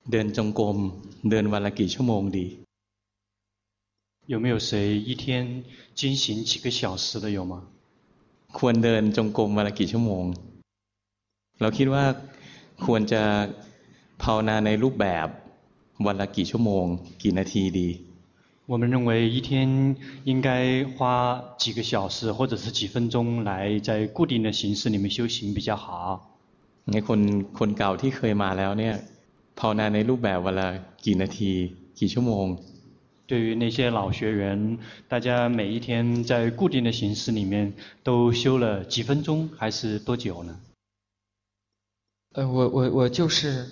เดินจงกรมเดินวันละกี่ชั่วโมงดี有没有谁一天进行几个小时的有吗？ ควรเดินจงกรมวันละกี่ชั่วโมงเราคิดว่าควรจะภาวนาในรูปแบบวันละกี่ชั่วโมงกี่นาทีดี我们认为一天应该花几个小时或者是几分钟来在固定的形式里面修行比较好。 ไงคนเก่าที่เคยมาแล้วเนี่ยภาวนาในรูปแบบวันละกี่นาทีกี่ชั่วโมง对于那些老学员，大家每一天在固定的形式里面都修了几分钟还是多久呢？ 我就是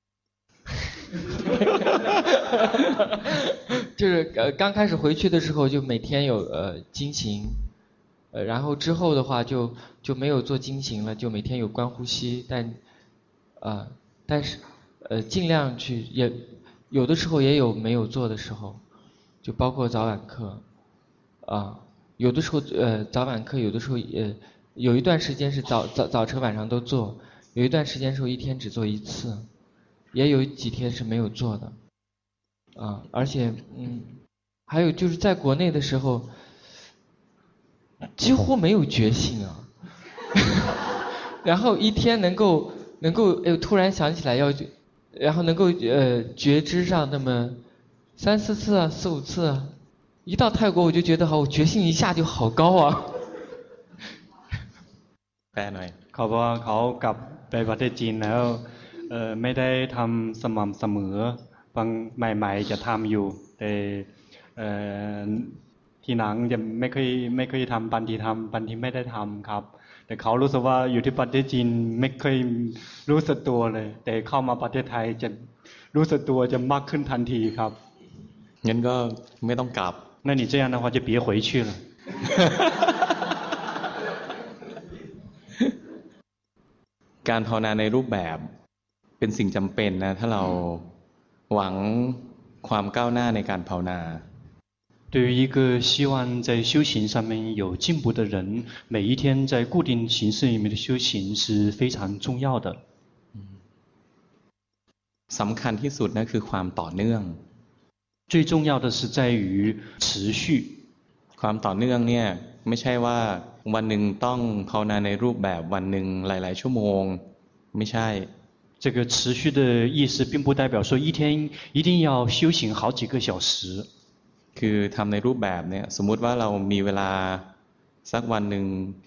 就是刚开始回去的时候就每天有经行，然后之后的话就没有做经行了，就每天有观呼吸，但是尽量去也有的时候也有没有做的时候，就包括早晚课有的时候早晚课有的时候有一段时间是早晨晚上都做，有一段时间是一天只做一次，也有几天是没有做的而且还有就是在国内的时候几乎没有觉性然后一天能够突然想起来然后能够觉知上那么3-4次4-5次一到泰国我就觉得我觉性一下就好高แปลหน่อยเขาบอกว่าเขากลับไปประเทศจีนแล้วไม่ได้ทำสม่ำเสมอบางใหม่ๆจะทำอยู่แต่ทีหลังจะไม่เคยทำบางทีไม่ได้ทำครับแต่เขารู้สึกว่าอยู่ที่ประเทศจีนไม่เคยรู้สึกตัวเลยแต่เข้ามาประเทศไทยจะรู้สึกตัวจะมากขึ้นทันทีครับงั้นก็ไม่ต้องกลับ那你这样的话就别回去了การภาวนาในรูปแบบเป็นสิ่งจำเป็นนะถ้าเราหวังความก้าวหน้าในการภาวนา对于一个希望在修行上面有进步的人，每一天在固定形式里面的修行是非常重要的。 สำคัญที่สุดนะคือความต่อเนื่อง最重要的是在于持续。 ความต่อเนื่องเนี่ยไม่ใช่ว่าวันหนึ่งต้องภาวนาในรูปแบบวันหนึ่งหลายๆชั่วโมงไม่ใช่这个持续的意思并不代表说一天一定要修行好几个小时。 คือทำในรูปแบบเนี่ยสมมุติว่าเรามีเวลาสักวันหนึ่ง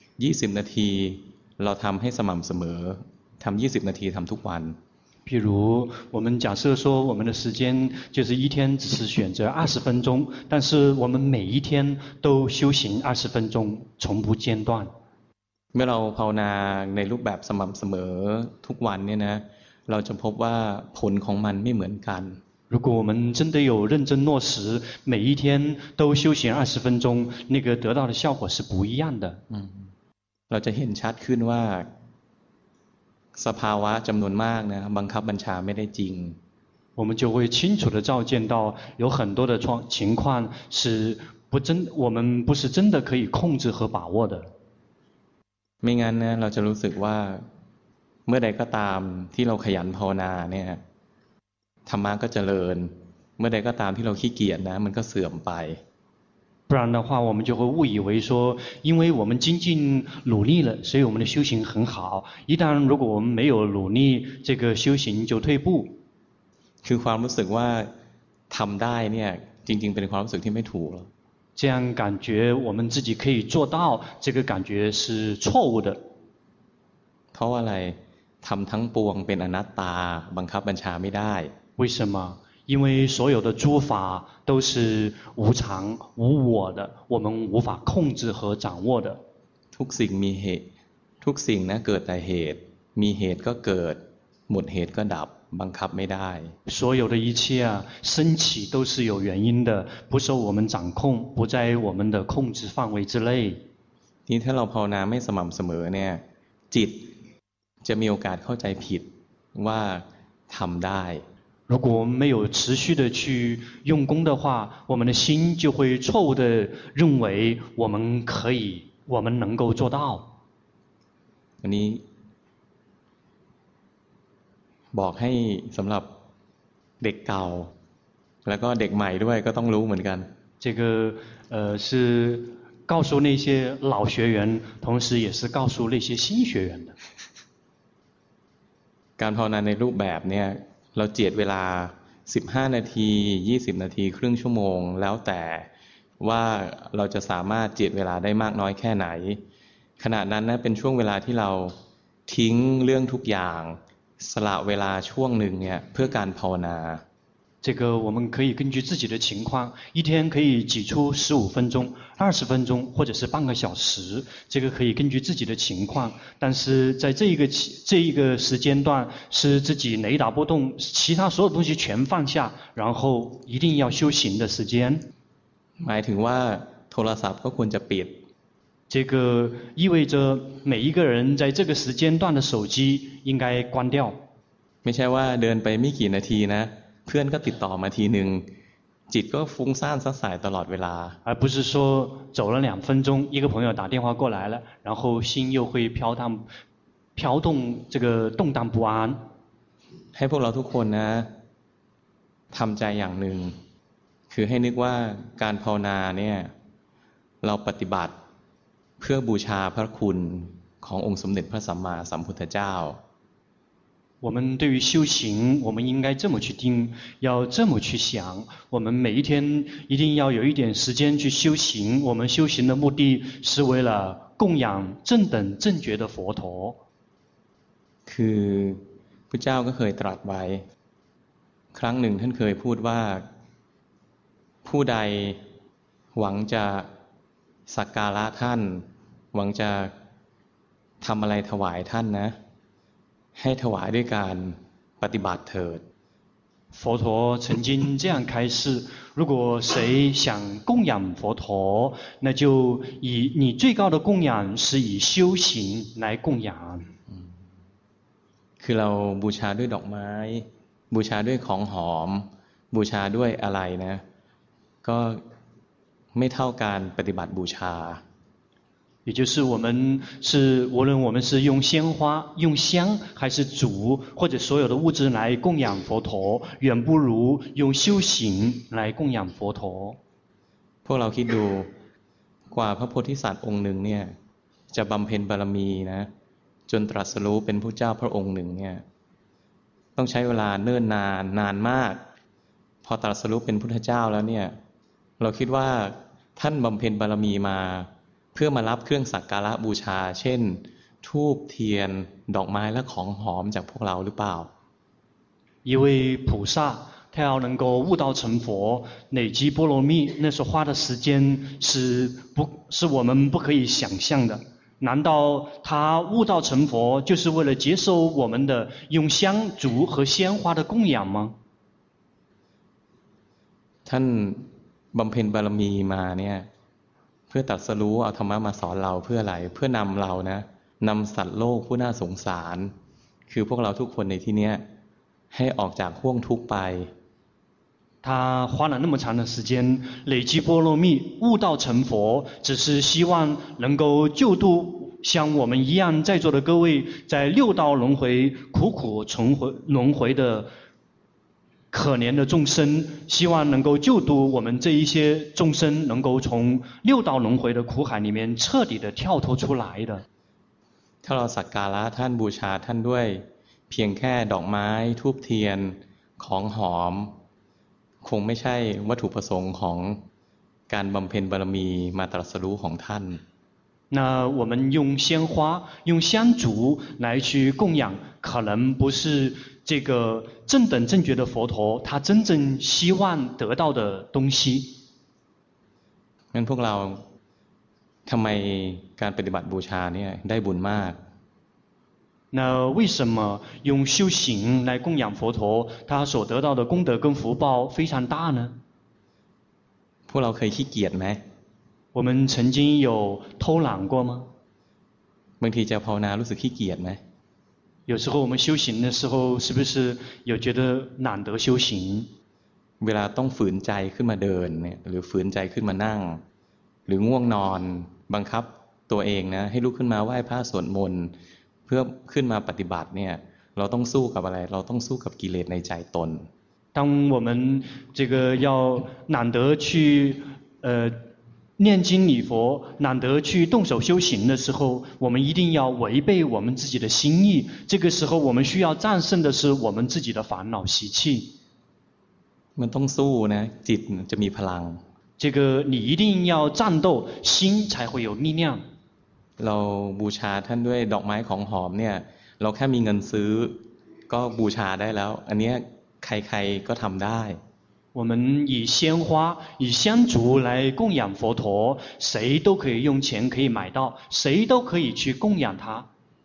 20นาทีเราทำให้สม่ำเสมอทำ20นาทีทำทุกวัน比如我们假设说我们的时间就是一天只是选择20分钟，但是我们每一天都修行20分钟，从不间断。 เมื่อเราภาวนาในรูปแบบสม่ำเสมอทุกวันเนี่ยนะเราจะพบว่าผลของมันไม่เหมือนกัน如果我们真的有认真落实，每一天都修行20分钟，那个得到的效果是不一样的。 เราจะเห็นชัดขึ้นว่าสภาวะจำนวนมากนะบังคับบัญชาไม่ได้จริง我们就会清楚地照见到有很多的情况是我们不是真的可以控制和把握的。 ไม่งั้นนะเราจะรู้สึกว่าเมื่อใดก็ตามที่เราขยันภาวนาเนี่ยธรรมะก็เจริญเมื่อใดก็ตามที่เราขี้เกียจนะมันก็เสื่อมไป不然的话我们就会误以为说因为我们精进努力了所以我们的修行很好一旦如果我们没有努力这个修行就退步คือความรู้สึกว่าทำได้เนี่ยจริงๆเป็นความรู้สึกที่ไม่ถูก这样感觉我们自己可以做到这个感觉是错误的เพราะว่าอะไรทำทั้งปวงเป็นอนัตตาบังคับบัญชาไม่ได้为什么因为所有的诸法都是无常无我的我们无法控制和掌握的ทุกสิ่งมีเหตุทุกสิ่งนะเกิดแต่เหตุมีเหตุก็เกิดหมดเหตุก็ดับบังคับไม่ได้所有的一切升起都是有原因的不受我们掌控不在我们的控制范围之内นี่ถ้าเราภาวนาไม่สม่ำเสมอเนี่ยจิตจะมีโอกาสเข้าใจผิดว่าทำได้如果我们没有持续的去用功的话我们的心就会错误的认为我们可以我们能够做到วันนี้บอกให้สำหรับเด็กเก่าแล้วก็เด็กใหม่ด้วยก็ต้องรู้เหมือนกัน这个是告诉那些老学员，同时也是告诉那些新学员的。 การภาวนาในรูปแบบเนี่ยเราเจียดเวลา15นาที20นาทีครึ่งชั่วโมงแล้วแต่ว่าเราจะสามารถเจียดเวลาได้มากน้อยแค่ไหนขณะนั้นนะเป็นช่วงเวลาที่เราทิ้งเรื่องทุกอย่างสละเวลาช่วงหนึ่งเนี่ยเพื่อการภาวนา这个我们可以根据自己的情况，一天可以挤出15分钟、20分钟，或者是半个小时，这个可以根据自己的情况。但是在这一个时间段，是自己雷打不动，其他所有东西全放下，然后一定要修行的时间。 หมายถึงว่าโทรศัพท์ก็ควรจะปิด这个意味着每一个人在这个时间段的手机应该关掉。 ไม่ใช่ว่าเดินไปไม่กี่นาทีนะเพื่อนก็ติดต่อมาทีหนึ่งจิตก็ฟุ้งซ่านซัดสายตลอดเวลา而不是说走了2分钟一个朋友打电话过来了然后心又会飘动这个动荡不安ให้พวกเราทุกคนนะทำใจอย่างหนึ่งคือให้นึกว่าการภาวนาเนี่ยเราปฏิบัติเพื่อบูชาพระคุณขององค์สมเด็จพระสัมมาสัมพุทธเจ้า我们对于修行，我们应该这么去定，要这么去想。我们每一天一定要有一点时间去修行。我们修行的目的是为了供养正等正觉的佛陀。 คือพระเจ้าก็เคยตรัสไว้ครั้งหนึ่งท่านเคยพูดว่าผู้ใดหวังจะสักการะท่านหวังจะทำอะไรถวายท่านนะให้ถวายด้วยการปฏิบัติเถิด佛陀曾经这样开示如果谁想供养佛陀那就以你最高的供养是以修行来供养คือเราบูชาด้วยดอกไม้บูชาด้วยของหอมบูชาด้วยอะไรนะก็ไม่เท่าการปฏิบัติบูชา也就是我们是无论我们是用鲜花用香还是煮或者所有的物质来供养佛陀远不如用修行来供养佛陀พวกเราคิดดูกว่าพระโพธิสัตว์องค์หนึ่งเนี่ยจะบำเพ็ญบารมีนะจนตรัสรู้เป็นพระเจ้าพระองค์หนึ่งเนี่ยต้องใช้เวลาเนิ่นนานมากพอตรัสรู้เป็นพุทธเจ้าแล้วเนี่ยเราคิดว่าท่านบำเพ็ญบารมีมาเพื่อมารับเครื่องสักการะบูชาเช่นธูปเทียนดอกไม้และของหอมจากพวกเราหรือเปล่า一位菩萨他要能够悟道成佛累积波罗蜜那所花的时间是我们不可以想象的难道他悟道成佛就是为了接受我们的用香烛和鲜花的供养吗ท่านบำเพ็ญบารมีมาเนี่ยเพื่อตรัสรู้เอาธรรมะมาสอนเราเพื่ออะไรเพื่อนำเรานะนำสัตว์โลกผู้น่าสงสารคือพวกเราทุกคนในที่นี้ให้ออกจากห่วงทุกข์ไป他花了那么长的时间累积波罗蜜悟道成佛只是希望能够救度像我们一样在座的各位在六道轮回苦轮回的可怜的众生希望能够救度我们这一些众生能够从六道轮回的苦海里面彻底的跳脱出来的ถ้าเราสักการะท่านบูชาท่านด้วยเพียงแค่ดอกไม้ธูปเทียนของหอมคงไม่ใช่วัตถุประสงค์ของการบำเพ็ญบารมีมาตรัสรู้ของท่าน那我们用鲜花用香烛来去供养可能不是这个正等正觉的佛陀他真正希望得到的东西งั้นพวกเราทำไมการปฏิบัติบูชาเนี่ยได้บุญมาก那为什么用修行来供养佛陀他所得到的功德跟福报非常大呢พวกเราเคยขี้เกียจไหม我们曾经有偷懒过吗บางทีจะภาวนารู้สึกขี้เกียจไหม有时候我们修行的时候是不是有觉得懒得修行เวลาต้องฝืนใจขึ้นมาเดินเนี่ยหรือฝืนใจขึ้นมานั่งหรือง่วงนอนบังคับตัวเองนะให้ลุกขึ้นมาไหว้พระสวดมนต์เพื่อขึ้นมาปฏิบัติเนี่ยเราต้องสู้กับอะไรเราต้องสู้กับกิเลสในใจตน当我们这个要懒得去念经礼佛，懒得去动手修行的时候，我们一定要违背我们自己的心意。这个时候，我们需要战胜的是我们自己的烦恼习气。 มันต้องสู้นะจิตจะมีพลัง这个你一定要战斗，心才会有力量。 เราบูชาท่านด้วยดอกไม้ของหอมเนี่ยเราแค่มีเงินซื้อก็บูชาได้แล้วอันเนี้ยใครๆก็ทำได้我们以鲜花、以香烛来供养佛陀，谁都可以用钱可以买到，谁都可以去供养它。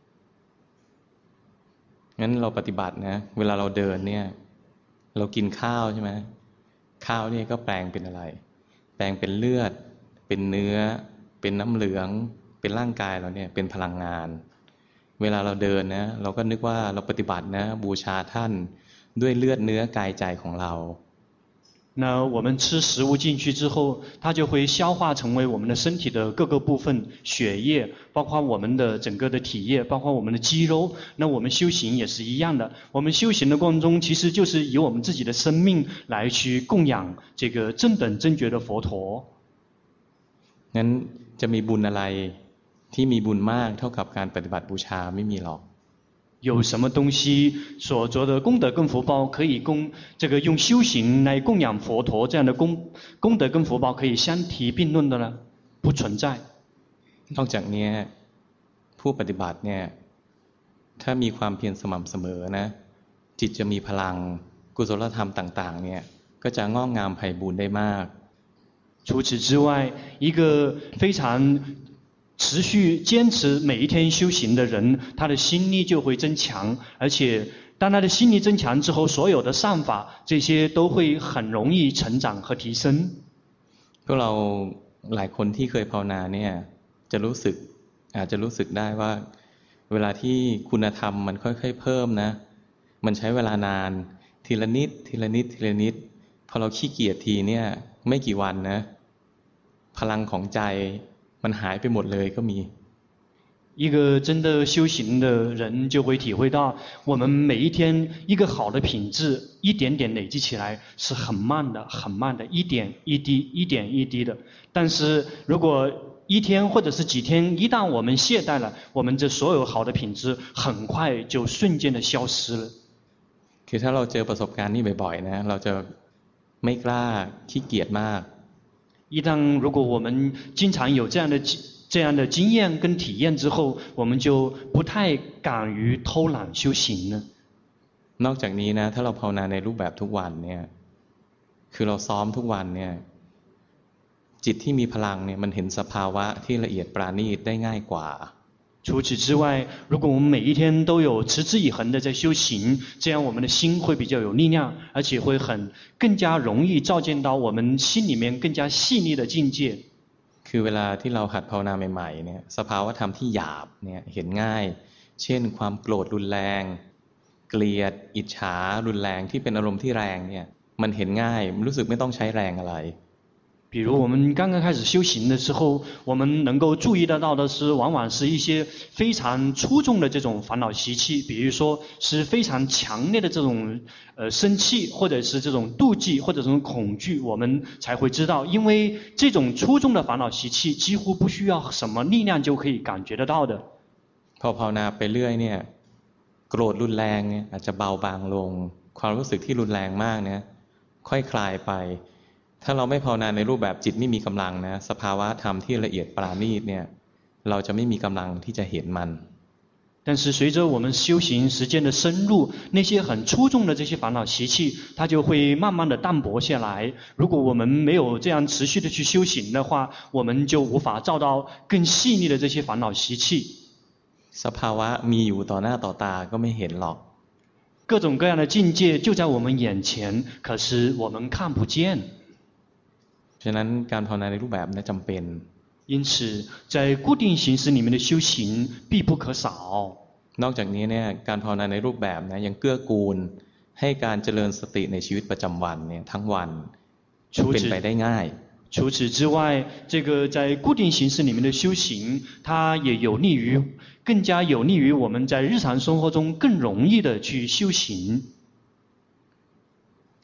งั้นเราปฏิบัตินะเวลาเราเดินเนี่ยเรากินข้าวใช่ไหมข้าวเนี่ยก็แปลงเป็นอะไรแปลงเป็นเลือดเป็นเนื้อเป็นน้ำเหลืองเป็นร่างกายเราเนี่ยเป็นพลังงานเวลาเราเดินนะเราก็นึกว่าเราปฏิบัตินะบูชาท่านด้วยเลือดเนื้อกายใจของเรา那我们吃食物进去之后，它就会消化成为我们的身体的各个部分，血液，包括我们的整个的体液，包括我们的肌肉。那我们修行也是一样的，我们修行的过程中，其实就是以我们自己的生命来去供养这个正等正觉的佛陀。 งั้นจะมีบุญอะไรที่มีบุญมากเท่ากับการปฏิบัติบูชาไม่มีหรอก有什么东西所做的功德跟福报可以这个用修行来供养佛陀这样的功德跟福报可以相提并论的呢？不存在。 นอกจากนี้ผู้ปฏิบัติเนี่ยถ้ามีความเพียรสม่ำเสมอนะจิตจะมีพลังกุศลธรรมต่างๆเนี่ยก็จะงอกงามไพบูลย์ได้มาก除此之外，一个非常持续坚持每一天修行的人，他的心力就会增强，而且当他的心力增强之后，所有的善法这些都会很容易成长和提升。 พวกเราหลายคนที่เคยภาวนาเนี่ยจะรู้สึกอาจจะรู้สึกได้ว่าเวลาที่คุณธรรมมันค่อยๆเพิ่มนะมันใช้เวลานานทีละนิดทีละนิดทีละนิดพอเราขี้เกียจทีเนี่ยไม่กี่วันนะพลังของใจมันหายไปหมดเลยก็มี一个真的修行的人就会体会到，我们每一天一个好的品质，一点点累积起来是很慢的，很慢的，一点一滴，一点一滴的。但是如果一天或者是几天，一旦我们懈怠了，我们这所有好的品质很快就瞬间的消失了。 คือถ้าเราเจอประสบการณ์นี้บ่อยๆนะเราจะไม่กล้าขี้เกียจมาก一旦如果我们经常有这样的经验跟体验之后，我们就不太敢于偷懒修行了。 นอกจากนี้นะถ้าเราภาวนาในรูปแบบทุกวันเนี่ยคือเราซ้อมทุกวันเนี่ยจิตที่มีพลังเนี่ยมันเห็นสภาวะที่ละเอียดปราณีตได้ง่ายกว่า除此之外，如果我们每一天都有持之以恒的在修行，这样我们的心会比较有力量，而且会更加容易照见到我们心里面更加细腻的境界。 คือเวลาที่เราหัดภาวนาใหม่ๆเนี่ยสภาวะธรรมที่หยาบเนี่ยเห็นง่ายเช่นความโกรธรุนแรงเกลียดอิจฉารุนแรงที่เป็นอารมณ์ที่แรงเนี่ยมันเห็นง่ายรู้สึกไม่ต้องใช้แรงอะไร比如我们刚刚开始修行的时候，我们能够注意得到的是，往往是一些非常粗重的这种烦恼习气，比如说是非常强烈的这种生气，或者是这种妒忌，或者这种恐惧，我们才会知道，因为这种粗重的烦恼习气几乎不需要什么力量就可以感觉得到的。 พอภาวนาไปเรื่อยเนี่ยโกรธรุนแรงเนี่ยอาจจะเบาบางลงความรู้สึกที่รุนแรงมากเนี่ยค่อยคลายไปถ้าเราไม่ภาวนาในรูปแบบจิตไม่มีกำลังนะสภาวะธรรมที่ละเอียดปราณีตเนี่ยเราจะไม่มีกำลังที่จะเห็นมัน但是随着我们修行时间的深入，那些很粗重的这些烦恼习气，它就会慢慢的淡薄下来。如果我们没有这样持续的去修行的话，我们就无法照到更细腻的这些烦恼习气。 สภาวะมีอยู่ต่อหน้าต่อตาก็ไม่เห็นหรอก各种各样的境界就在我们眼前，可是我们看不见。 ฉะนั้นการภาวนาในรูปแบบนี้จำเป็น因此在固定形式里面的修行必不可少นอกจากนี้เนี่ยการภาวนาในรูปแบบนะยังเกื้อกูลให้การเจริญสติในชีวิตประจำวันเนี่ยทั้งวันเป็นไปได้ง่าย除此之外，这个在固定形式里面的修行，它也更加有利于我们在日常生活中更容易的去修行。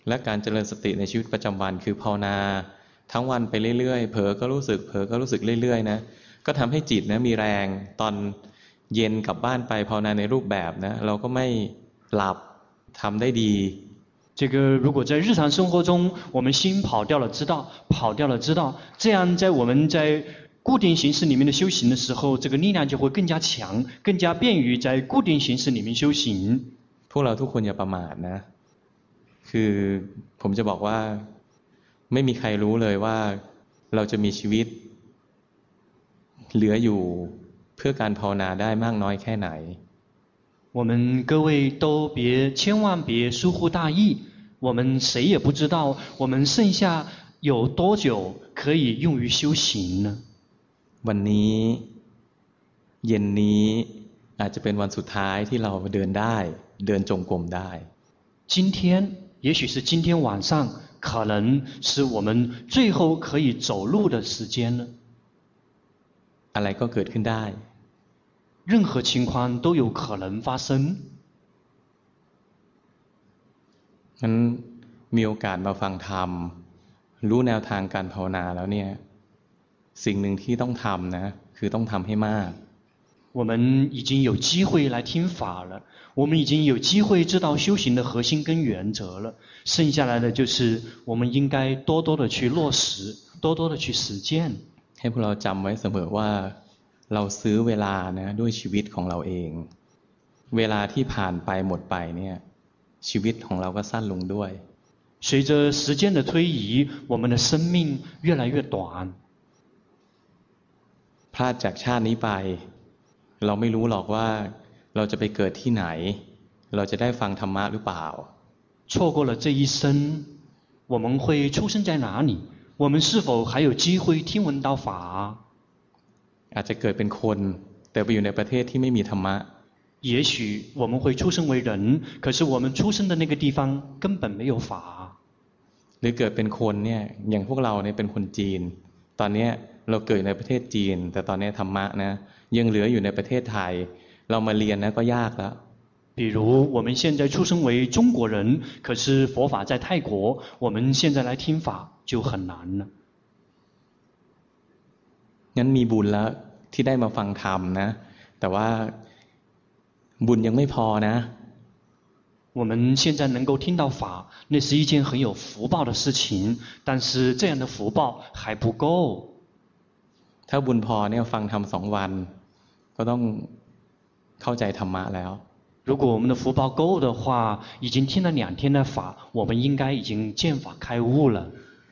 และการเจริญสติในชีวิตประจำวันคือภาวนาทั้งวันไปเรื่อยๆเผลอก็รู้สึกเผลอก็รู้สึกเรื่อยๆนะก็ทำให้จิตนะมีแรงตอนเย็นกลับบ้านไปภาวนาในรูปแบบนะเราก็ไม่หลับทำได้ดี这个如果在日常生活中我们心跑掉了知道跑掉了知道这样在我们在固定形式里面的修行的时候这个力量就会更加强更加便于在固定形式里面修行พวกเราทุกคนอย่าประมาทนะคือผมจะบอกว่าไม่มีใครรู้เลยว่าเราจะมีชีวิตเหลืออยู่เพื่อการภาวนาได้มากน้อยแค่ไหน我们各位都千万别疏忽大意我们谁也不知道我们剩下有多久可以用于修行呢วันนี้เย็นนี้อาจจะเป็นวันสุดท้ายที่เราเดินได้เดินจงกรมได้今天也许是今天晚上可能是我们最后可以走路的时间了อะไรก็เกิดขึ้นได้任何情况都有可能发生งั้นมีโอกาสมาฟังธรรมรู้แนวทางการภาวนาแล้วเนี่ยสิ่งหนึ่งที่ต้องทำนะคือต้องทำให้มาก我们已经有机会来听法了我们已经有机会知道修行的核心跟原则了剩下来的就是我们应该多多的去落实多多的去实践ให้พวกเราจำไว้เสมอว่าเราซื้อเวลานะด้วยชีวิตของเราเองเวลาที่ผ่านไปหมดไปเนี่ยชีวิตของเราก็สั้นลงด้วย随着时间的推移我们的生命越来越短พลาดจากชาตินี้ไปเราไม่รู้หรอกว่าเราจะไปเกิดที่ไหนเราจะได้ฟังธรรมะหรือเปล่า错过了这一生我们会出生在哪里我们是否还有机会听闻到法อาจจะเกิดเป็นคนแต่ไปอยู่ในประเทศที่ไม่มีธรรมะ也许我们会出生为人可是我们出生的那个地方根本没有法หรือเกิดเป็นคนเนี่ยอย่างพวกเราเนี่ยเป็นคนจีนตอนนี้เราเกิดในประเทศจีนแต่ตอนนี้ธรรมะนะยังเหลืออยู่ในประเทศไทยเรามาเรียนนะก็ยากแล้ว比如我们现在出生为中国人可是佛法在泰国我们现在来听法就很难了งั้นมีบุญแล้วที่ได้มาฟังธรรมนะแต่ว่าบุญยังไม่พอนะ我们现在能够听到法那是一件很有福报的事情但是这样的福报还不够ถ้าบุญพอเนี่ยฟังธรรม2 วันก็ต้องเข้าใจธรรมะแล้ว如果我们的福报够的话已经听了2天的法我们应该已经见法开悟了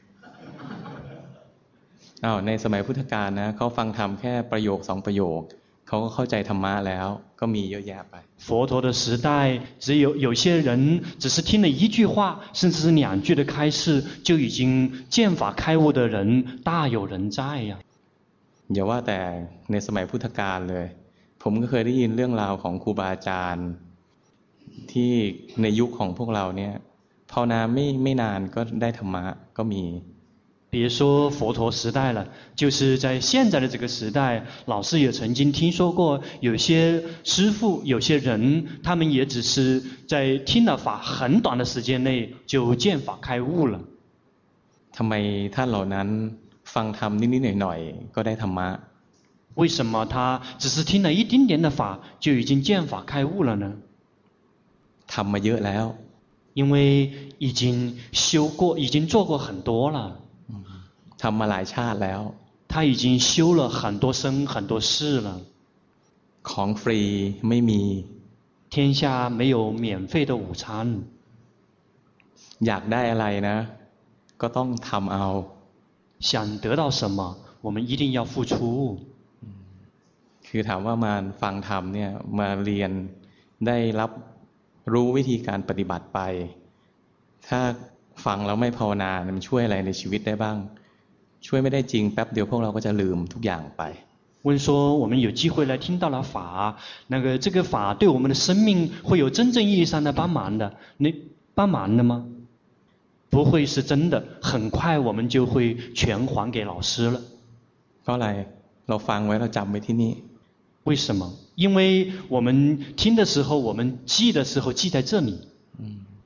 ในสมัยพุทธกาลนะเขาฟังธรรมแค่ประโยค2 ประโยคเขาก็เข้าใจธรรมะแล้วก็มีเยอะแยะไป佛陀的时代只有些人只是听了1句话甚至是2句的开示就已经见法开悟的人大有人在呀อย่าว่าแต่ในสมัยพุทธกาลเลยผมก็เคยได้ยินเรื่องราวของครูบาอาจารย์ที่ในยุคของพวกเราเนี่ยภาวนาไม่นานก็ได้ธรรมะก็มี别说佛陀时代了就是在现在的这个时代老师也曾经听说过有些师父有些人他们也只是在听了法很短的时间内就见法开悟了ทำไมท่านเหล่านั้นฟังธรรมนิดๆหน่อยๆก็ได้ธรรมะ为什么他只是听了一点点的法就已经见法开悟了呢ทำมาเยอะแล้ว因为已经修过已经做过很多了ทำมาหลายชาติแล้ว他已经修了很多生很多世了ของฟรีไม่มี天下没有免费的午餐อยากได้อะไรนะก็ต้องทำเอา想得到什么我们一定要付出คือถามว่ามาฟังธรรมเนี่ยมาเรียนได้รับรู้วิธีการปฏิบัติไปถ้าฟังแล้วไม่ภาวนามันช่วยอะไรในชีวิตได้บ้างช่วยไม่ได้จริงแป๊บเดียวพวกเราก็จะลืมทุกอย่างไป问说我们有机会来听到了法那个这个法对我们的生命会有真正意义上的帮忙的你帮忙的吗不会是真的很快我们就会全还给老师了เพราะอะไรเราฟังไว้เราจำไว้ที่นี่为什么因为我们听的时候我们记的时候记在这里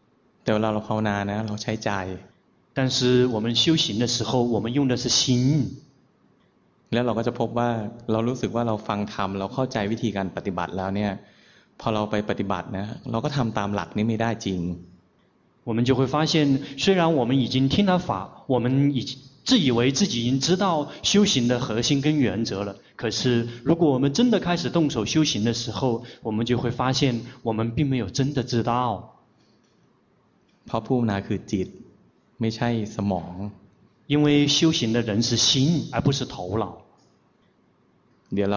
แต่เวลาเราภาวนานะเราใช้ใจ但是我们修行的时候，我们用的是心。 แล้วเราก็จะพบว่าเรารู้สึกว่าเราฟังธรรมเราเข้าใจวิธีการปฏิบัติแล้วเนี่ยพอเราไปปฏิบัตินะเราก็ทำตามหลักนี้ไม่ได้จริง我们就会发现，虽然我们已经听了法，我们已经自以为自己已经知道修行的核心跟原则了，可是如果我们真的开始动手修行的时候，我们就会发现我们并没有真的知道。 เพราะผู้ภาวนาคือจิตไม่ใช่สมอง因为修行的人是心，而不是头脑。 เดี๋ยว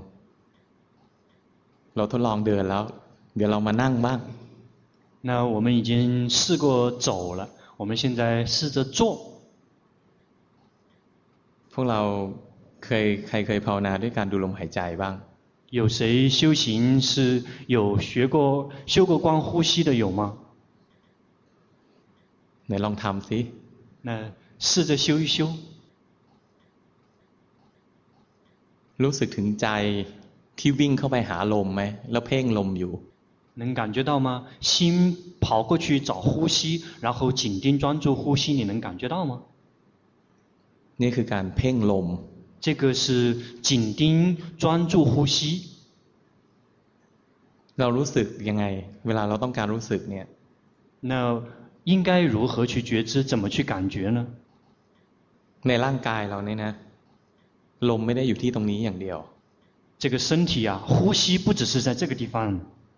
เราทดลองเดินแล้วเดี๋ยวเรามานั่งบ้าง那我们已经试过走了，我们现在试着坐。 พวกเราใครเคยภาวนาด้วยการดูลมหายใจบ้าง有谁修行是有修过观呼吸的有吗？ ไหนลองทำสิ那试着修一修。 รู้สึกถึงใจที่วิ่งเข้าไปหาลมไหมแล้วเพ่งลมอยู่能感觉到吗？心跑过去找呼吸，然后紧盯专注呼吸，你能感觉到吗？ นี่คือการเพ่งลม这个是紧盯专注呼吸。 เรารู้สึกยังไงเวลาเราต้องการรู้สึกเนี่ย那应该如何去觉知？怎么去感觉呢？ ในร่างกายเราเนี่ยนะลมไม่ได้อยู่ที่ตรงนี้อย่างเดียว这个身体啊，呼吸不只是在这个地方。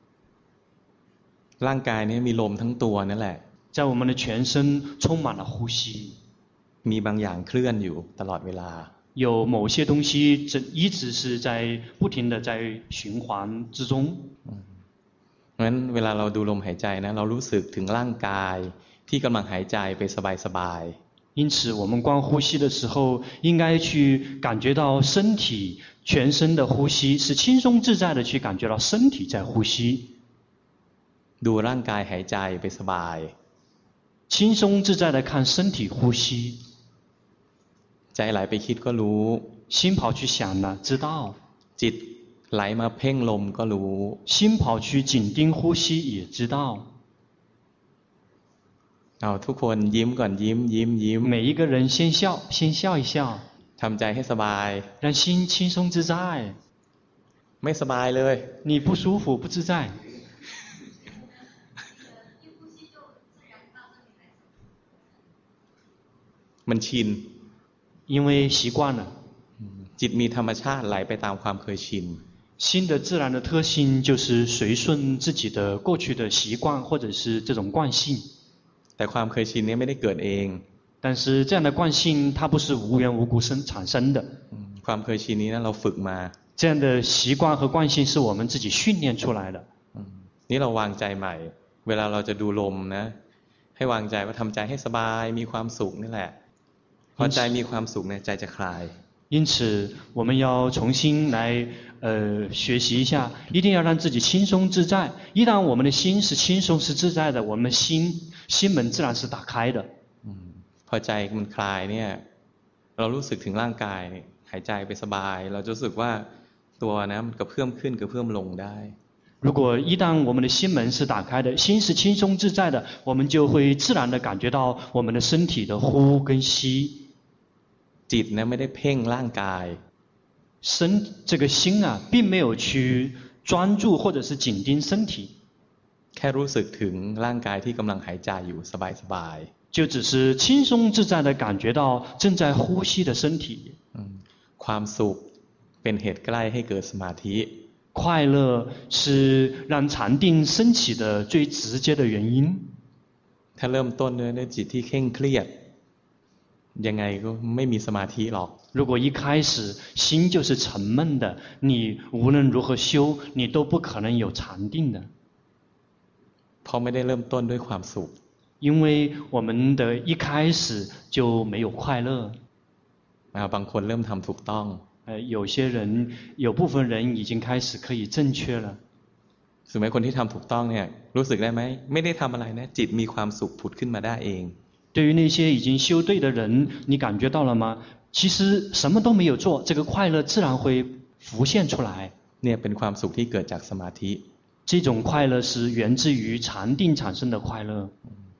ร่างกายนี้มีลมทั้งตัวนั่นแหละ在我们的全身充满了呼吸มีบางอย่างเคลื่อนอยู่ตลอดเวลา有某些东西一直是在不停的在循环之中งั้นเวลาเราดูลมหายใจนะเรารู้สึกถึงร่างกายที่กำลังหายใจไปสบายๆ因此我们观呼吸的时候应该去感觉到身体全身的呼吸是轻松自在的去感觉到身体在呼吸ดูร่างกายหายใจไปสบาย轻松自在的看身体呼吸ใจไหลไปคิดก็รู้心跑去想了知道จิตไหลมาเพ่งลมก็รู้心跑去紧盯呼吸也知道เอาทุกคนยิ้มก่อนยิ้ม每一个人先笑一笑ทำใจให้สบาย让心轻松自在ไม่สบายเลย你不舒服不自在มันชิน因为习惯了จิตมีธรรมชาติไหลไปตามความเคยชิน心的自然的特性就是随顺自己的过去的习惯或者是这种惯性แต่ความเคยชินนี้ไม่ได้เกิดเอง但是这样的惯性它不是无缘无故产生的ความเคยชินนี้นะเราฝึกมา这样的习惯和惯性是我们自己训练出来的นี่เราวางใจใหม่เวลาเราจะดูลมนะให้วางใจว่าทำใจให้สบายมีความสุขนี่แหละพอใจมีความสุขเนี่ยใจจะคลาย因此我们要重新来学习一下一定要让自己轻松自在一旦我们的心是轻松是自在的我们心门自然是打开的พอใจมันคลายเนี่ยเรารู้สึกถึงร่างกายหายใจไปสบายเราจะรู้สึกว่าตัวนะมันกระเพื่อมขึ้นกระเพื่อมลงได้如果一旦我们的心门是打开的心是轻松自在的我们就会自然的感觉到我们的身体的呼跟吸จิตนะไม่ได้เพ่งร่างกาย这个心啊并没有去专注或者是紧盯身体แค่รู้สึกถึงร่างกายที่กำลังหายใจอยู่สบาย就只是轻松自在的感觉到正在呼吸的身体ความสุขเป็นเหตุใกล้ให้เกิดสมาธิ快乐是让禅定升起的最直接的原因ถ้าเริ่มต้นด้วยจิตที่เคร่งเครียดยังไงก็ไม่มีสมาธิหรอก如果一开始心就是沉闷的你无论如何修你都不可能有禅定的เพราะไม่ได้เริ่มต้นด้วยความสุข因为我们的一开始就没有快乐บางคนเริ่มทำถูกต้อง有部分人已经开始可以正确了ถึงแม้คนที่ทำถูกต้องเนี่ยรู้สึกได้ไหมไม่ได้ทำอะไรนะจิตมีความสุขผุดขึ้นมาได้เอง对于那些已经修对的人你感觉到了吗其实什么都没有做这个快乐自然会浮现出来เนี่ยเป็นความสุขที่เกิดจากสมาธิ这种快乐是源自于禅定产生的快乐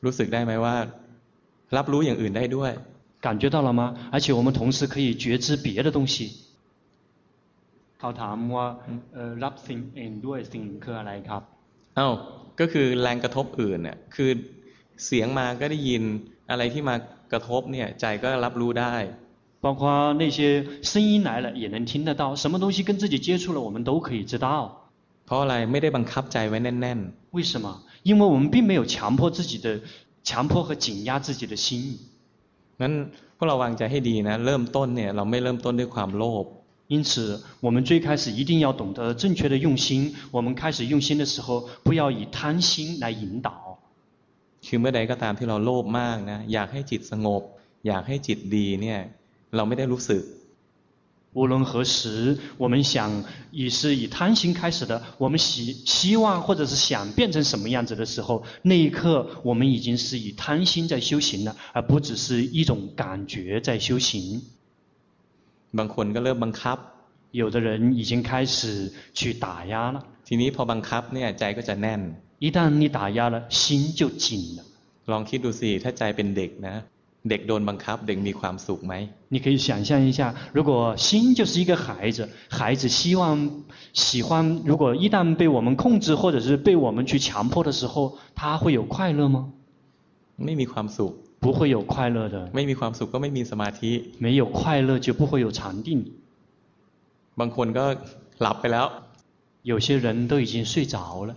รู้สึกได้ไหมว่ารับรู้อย่างอื่นได้ด้วย感觉到了吗？而且我们同时可以觉知别的东西。เขาถามว่ารับสิ่งอื่นด้วยสิ่งคืออะไรครับก็คือแรงกระทบอื่นเนี่ยคือเสียงมาก็ได้ยินอะไรที่มากระทบเนี่ยใจก็รับรู้ได้包括那些声音来了也能听得到，什么东西跟自己接触了我们都可以知道。 เพราะอะไรไม่ได้บังคับใจไว้แน่นๆ为什么？因为我们并没有强迫和紧压自己的心。 นั้นพวกเราวางใจให้ดีนะเริ่มต้นเนี่ยเราไม่เริ่มต้นด้วยความโลภ因此我们最开始一定要懂得正确的用心，我们开始用心的时候不要以贪心来引导。 คือเมื่อใดก็ตามที่เราโลภมากนะอยากให้จิตสงบอยากให้จิตดีเนี่ยเราไม่ได้รู้สึก无论何时我们想是以贪心开始的，我们希望或者是想变成什么样子的时候，那一刻我们已经是以贪心在修行了，而不只是一种感觉在修行。 บางคนก็เริ่มบังคับ有的人已经开始去打压了。 ทีนี้พอบังคับเนี่ยใจก็จะแน่น一旦你打压了，心就紧了。 ลองคิดดูสิถ้าใจเป็นเด็กนะเด็กโดนบังคับเด็กมีความสุขไหม你可以想象一下，如果心就是一个孩子，孩子喜欢，如果一旦被我们控制或者是被我们去强迫的时候，他会有快乐吗？ ไม่มีความสุข不会有快乐的。 ไม่มีความสุขก็ไม่มีสมาธิ没有快乐就不会有禅定。 บางคนก็หลับไปแล้ว有些人都已经睡着了。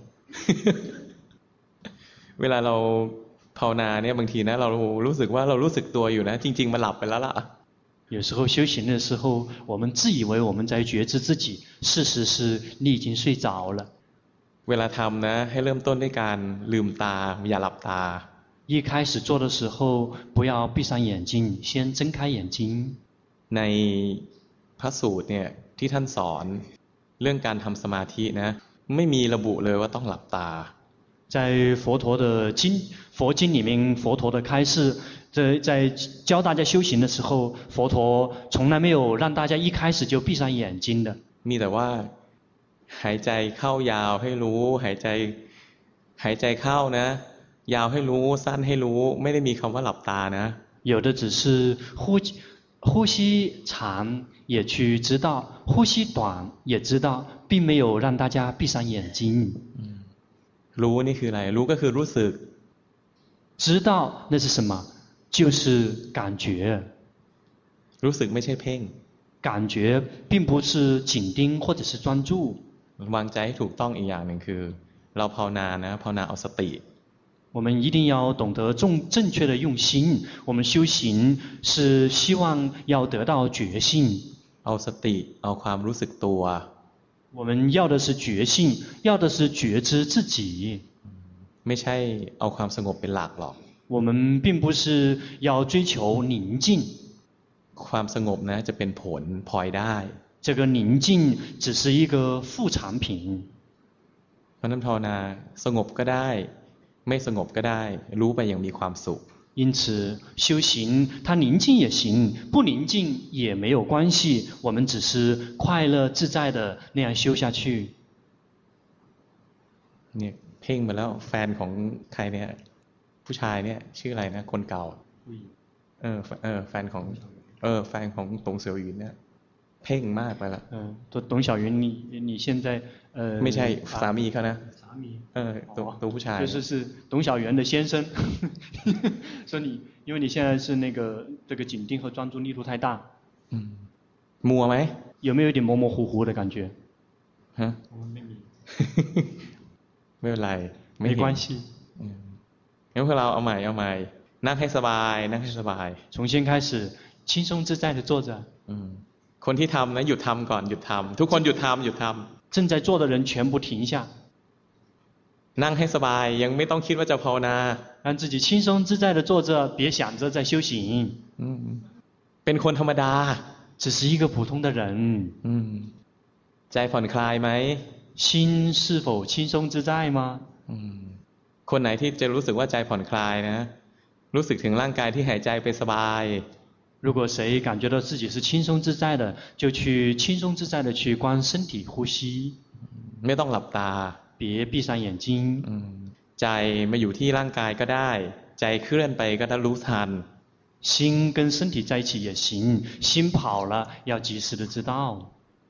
เวลาเราภาวนาเนี่ยบางทีนะเรารู้สึกว่าเรารู้สึกตัวอยู่นะจริงๆมันหลับไปแล้วล่ะ有时候修行的时候我们自以为我们在觉知自己，事实是你已经睡着了。 เวลาทำนะให้เริ่มต้นด้วยการลืมตาอย่าหลับตา一开始做的时候不要闭上眼睛，先睁开眼睛。 ในพระสูตรเนี่ยที่ท่านสอนเรื่องการทำสมาธินะไม่มีระบุเลยว่าต้องหลับตา在佛经里面佛陀的开示在教大家修行的时候，佛陀从来没有让大家一开始就闭上眼睛的。 มีแต่ว่าหายใจเข้ายาวให้รู้หายใจเข้านะยาวให้รู้สั้นให้รู้ไม่ได้มีคำว่าหลับตานะ有的只是呼吸长也去知道，呼吸短也知道，并没有让大家闭上眼睛。 รู้นี่คืออะไรรู้ก็คือรู้สึก知道那是什么就是感觉รู้สึกไม่ใช่เพ่ง感觉并不是紧盯或者是专注วางใจให้ถูกต้องอีกอย่างหนึ่งคือเราภาวนานะภาวนาเอาสติ我们一定要懂得正确的用心，我们修行是希望要得到觉性เอาสติเอาความรู้สึกตัว我们要的是觉性，要的是觉知自己ไม่ใช่เอาความสงบเป็นหลักหรอก我们并不是要追求宁静ความสงบนะจะเป็นผลพลอยได้这个宁静只是一个副产品เพราะนั้นภาวนาสงบก็ได้ไม่สงบก็ได้รู้ไปอย่างมีความสุข因此修行它宁静也行不宁静也没有关系我们只是快乐自在的那样修下去เนี่ยเพ่งมาแล้วแฟนของใครเนี่ยผู้ชายเนี่ยชื่ออะไรนะคนเก่าแฟนของตงเสี่ยวหยินเนี่ยเพ่งมากไปละ董小云你现在ไม่ใช่สามีเขานะตัวผู้ชาย就是董小元的先生说你因为你现在是这个紧盯和专注力度太大มัวไหม有没有一点模模糊糊的感觉ฮะไม่เป็นไร没关系งั้นพวกเราเอาใหม่นั่งให้สบายนั่งให้สบาย重新开始轻松自在的坐着คนที่ทำนะหยุดทำก่อนหยุดทำทุกคนหยุดทำ正在做的人全部停下นั่งให้สบายยังไม่ต้องคิดว่าจะภาวนา让自己轻松自在的坐着别想着在修行เป็นคนธรรมดา只是一个普通的人ใจผ่อนคลายไหม心是否轻松自在吗คนไหนที่จะรู้สึกว่าใจผ่อนคลายนะรู้สึกถึงร่างกายที่หายใจไปสบาย如果谁感觉到自己是轻松自在的就去轻松自在的去观身体呼吸ไม่ต้องหลับตา别闭上眼睛ใจมาอยู่ที่ร่างกายก็ได้ใจเคลื่อนไปก็ต้องรู้ทัน心跟身体在一起也行，心跑了要及时的知道。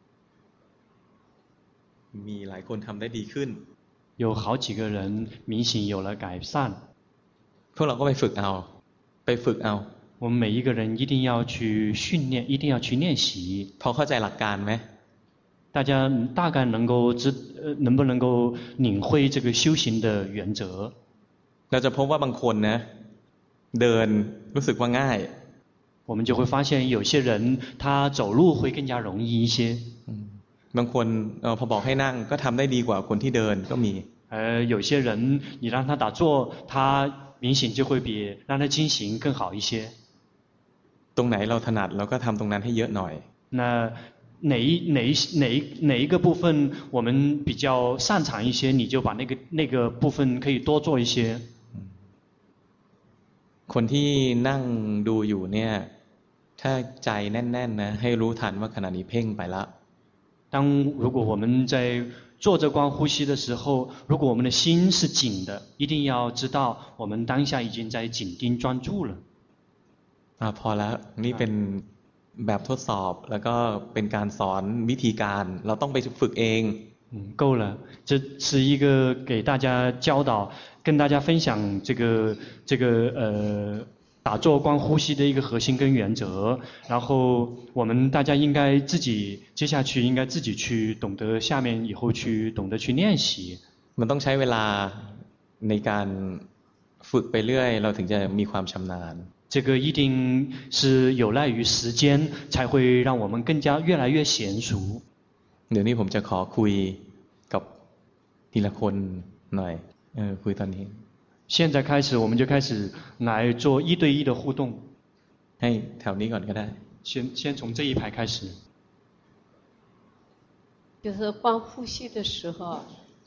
มีหลายคนทำได้ดีขึ้น有好几个人明显有了改善。 พวกเราก็ไปฝึกเอา我们每一个人一定要去训练，一定要去练习。 พอเข้าใจหลักการไหม大家大概能不能够领会这个修行的原则？ เราจะพบว่าบางคนนะเดินรู้สึกว่าง่าย我们就会发现有些人他走路会更加容易一些。 บางคนพอบอกให้นั่งก็ทำได้ดีกว่าคนที่เดินก็มี有些人你让他打坐，他明显就会比让他进行更好一些。 ตรงไหนเราถนัดเราก็ทำตรงนั้นให้เยอะหน่อย那哪一个部分我们比较擅长一些，你就把那个部分可以多做一些。 คนที่นั่งดูอยู่เนี่ยถ้าใจแน่นๆนะให้รู้ทันว่าขณะนี้เพ่งไปแล้ว如果我们在坐着观呼吸的时候，如果我们的心是紧的，一定要知道我们当下已经在紧盯专注了。 พอแล้วนี่เป็นแบบทดสอบแล้วก็เป็นการสอนวิธีการเราต้องไปฝึกเอง够了，这是一个给大家教导，跟大家分享这个打坐观呼吸的一个核心跟原则，然后我们大家应该接下去应该自己去懂得，下面以后去懂得去练习。 มันต้องใช้เวลาในการฝึกไปเรื่อยเราถึงจะมีความชำนาญ这个一定是有赖于时间，才会让我们更加越来越娴熟。 เดี๋ยวนี้ผมจะขอคุยกับทีละคนหน่อยคุยตอนนี้现在开始我们就开始来做一对一的互动。 ให้แถวนี้ก่อนก็ได้先从这一排开始。 就是观呼吸的时候，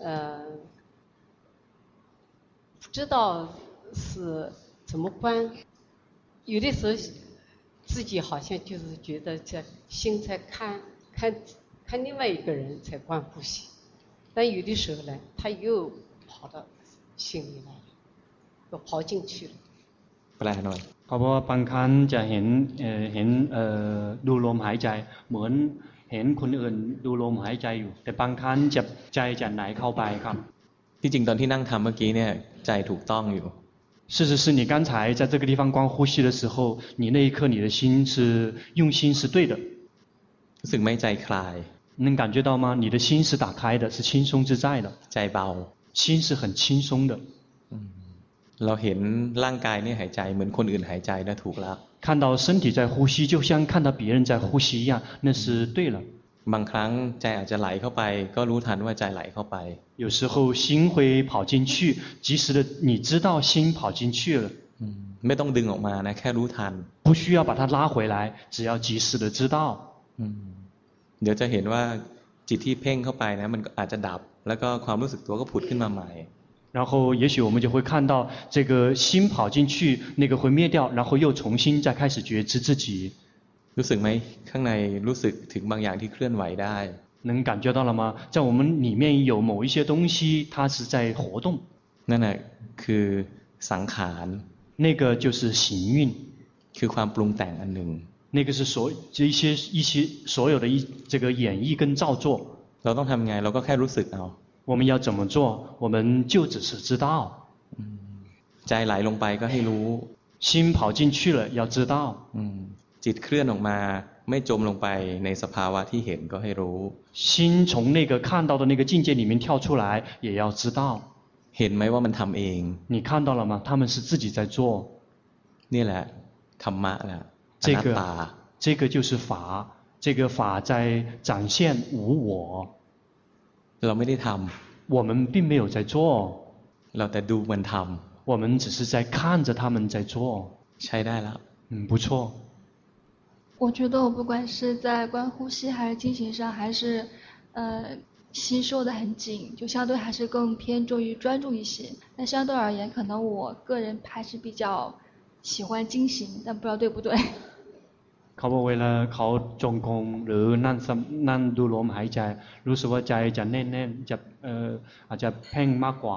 不知道是怎么观，有的时候自己好像就是觉得这心在看另外一个人在观呼吸，但有的时候呢，他又跑到心里来了，又跑进去了。 แปลหน่อยเพราะว่าบางครั้งจะเห็นดูลมหายใจเหมือนเห็นคนอื่นดูลมหายใจอยู่แต่บางครั้งใจจะไหลเข้าไปครับที่จริงตอนที่นั่งทำเมื่อกี้เนี่ยใจถูกต้องอยู่事实是你刚才在这个地方观呼吸的时候，你那一刻你的心是用心是对的。 รู้สึกไหมใจคลาย能感觉到吗？你的心是打开的，是轻松自在的。 ใจเบา心是很轻松的。 เราเห็นร่างกายนี่หายใจเหมือนคนอื่นหายใจนะถูกแล้ว看到身体在呼吸，就像看到别人在呼吸一样，那是对了。 บางครั้งใจอาจจะไหลเข้าไปก็รู้ทันว่าใจไหลเข้าไป有时候心会跑进去，及时的你知道心跑进去了。 ไม่ต้องดึงออกมานะแค่รู้ทัน不需要把它拉回来，只要及时的知道。 เดี๋ยวจะเห็นว่าจิตที่เพ่งเข้าไปนะมันอาจจะดับแล้วก็ความรู้สึกตัวก็ผุดขึ้นมาใหม่然后也许我们就会看到这个心跑进去，那个会灭掉，然后又重新再开始觉知自己。 รู้สึกไหมข้างในรู้สึกถึงบางอย่างที่เคลื่อนไหวได้能感觉到了吗？在我们里面有某一些东西，它是在活动。 นั่นแหละคือสังขาร那个就是行运， คือความปรุงแต่งอันหนึ่ง那个是一些所有的这个演绎跟造作。 เราต้องทำไงเราก็แค่รู้สึกเอา我们要怎么做？我们就只是知道。 ใจไหลลงไปก็ให้รู้心跑进去了，要知道。 จิตเคลื่อนออกมาไม่จมลงไปในสภาวะที่เห็นก็ให้รู้心从那个看到的那个境界里面跳出来，也要知道。 เห็นไหมว่ามันทำเอง你看到了吗？他们是自己在做。 นี่แหละธรรมะแหละอนัตตา这个就是法，这个法在展现无我。 เราไม่ได้ทำ我们并没有在做เราแต่ดูมันทำ我们只是在看着他们在做ใช้ได้แล้ว不错我觉得我不管是在观呼吸还是进行上还是心收得很紧就相对还是更偏重于专注一些但相对而言可能我个人还是比较喜欢精行但不知道对不对เขาบอกเวลาเขาจงกรมหรือนั่นดูลมหายใจรู้สึกว่าใจจะแน่นๆจะอาจจะเพ่งมากกว่า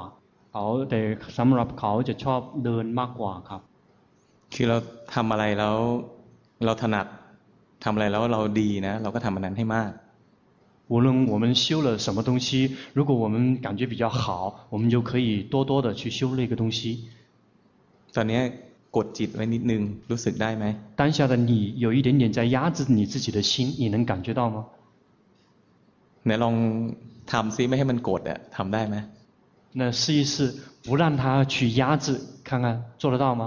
เขาแต่สำหรับเขาจะชอบเดินมากกว่าครับคือเราทำอะไรแล้วเราถนัดทำอะไรแล้วเราดีนะเราก็ทำอันนั้นให้มาก无论我们修了什么东西，如果我们感觉比较好，我们就可以多多的去修那个东西。 ตอนนี้กดจิตไว้นิดนึงรู้สึกได้ไหม当下的你有一点点在压制你自己的心，你能感觉到吗？ ไหนลองทำซิไม่ให้มันกดอะทำได้ไหม那试一试，不让它去压制，看看做得到吗？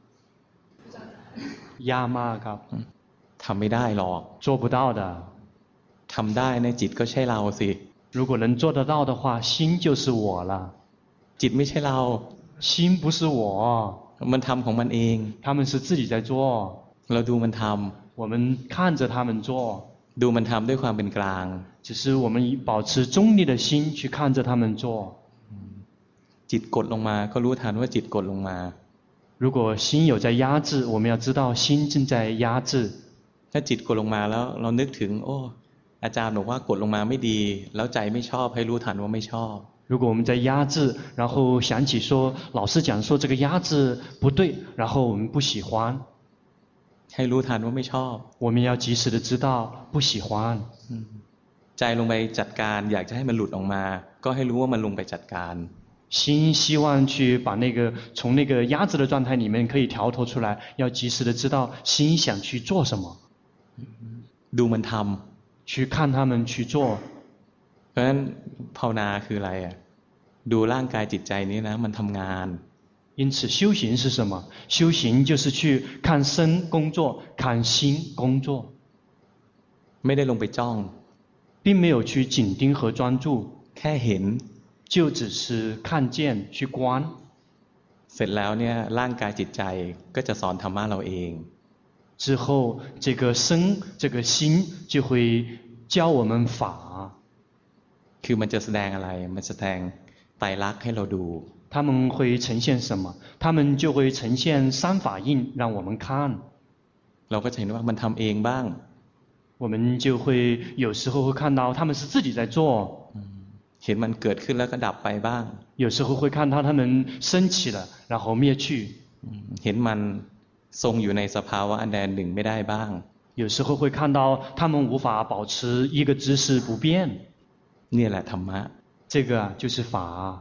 ยากมากครับทำไม่ได้หรอก做不到的ทำได้ในจิตก็ใช่เราสิ如果能做得到的话，心就是我了。 จิตไม่ใช่เรา心不是我， มันทำของมันเอง他们是自己在做， เราดูมันท我们看着他们做， ำดูมันทำด้วยความเป็นกลาง只是我们保持中立的心去看着他们做。 จิตกดลงมาก็รู้ทันว่าจิตกดลงมา如果心有在压制，我们要知道心正在压制。 ถ้าจิตกดลงมาแล้วเรานึกถึงโอ้อาจารย์บอกว่ากดลงมาไม่ดีแล้วใจไม่ชอบให้รู้ทันว่าไม่ชอบ如果我们在压制，然后想起说老师讲说这个压制不对，然后我们不喜欢， ให้รู้ทันว่าไม่ชอบ我们要及时的知道不喜欢。 ใจลงไปจัดการอยากจะให้มันหลุดออกมาก็ให้รู้ว่ามันลงไปจัดการ心希望去把那个从那个压制的状态里面可以调脱出来，要及时的知道心想去做什么， ดูมันทำ去看他们去做。 เพราะฉะนั้นภาวนาคืออะไรอ่ะดูร่างกายจิตใจนี้นะมันทำงาน因此修行是什么？修行就是去看身工作，看心工作， ไม่ได้ลงไปจ้อง并没有去紧盯和专注， แค่เห็น就只是看见去观。 เสร็จแล้วเนี่ยร่างกายจิตใจก็จะสอนธรรมะเราเอง之后这个身这个心就会教我们法คือมันจะแสดงอะไรมันแสดงไตรลักษณ์ให้เราดู他们会呈现什么？他们就会呈现三法印让我们看。 เราก็จะเห็นว่ามันทำเองบ้าง我们就会有时候会看到他们是自己在做เห็นมันเกิดขึ้นแล้วก็ดับไปบ้าง有时候会看到他们升起了然后灭去เห็นมันทรงอยู่ในสภาวะอันใดหนึ่งไม่ได้บ้าง有时候会看到他们无法保持一个姿势不变นี่แหละธรรมะ这个就是法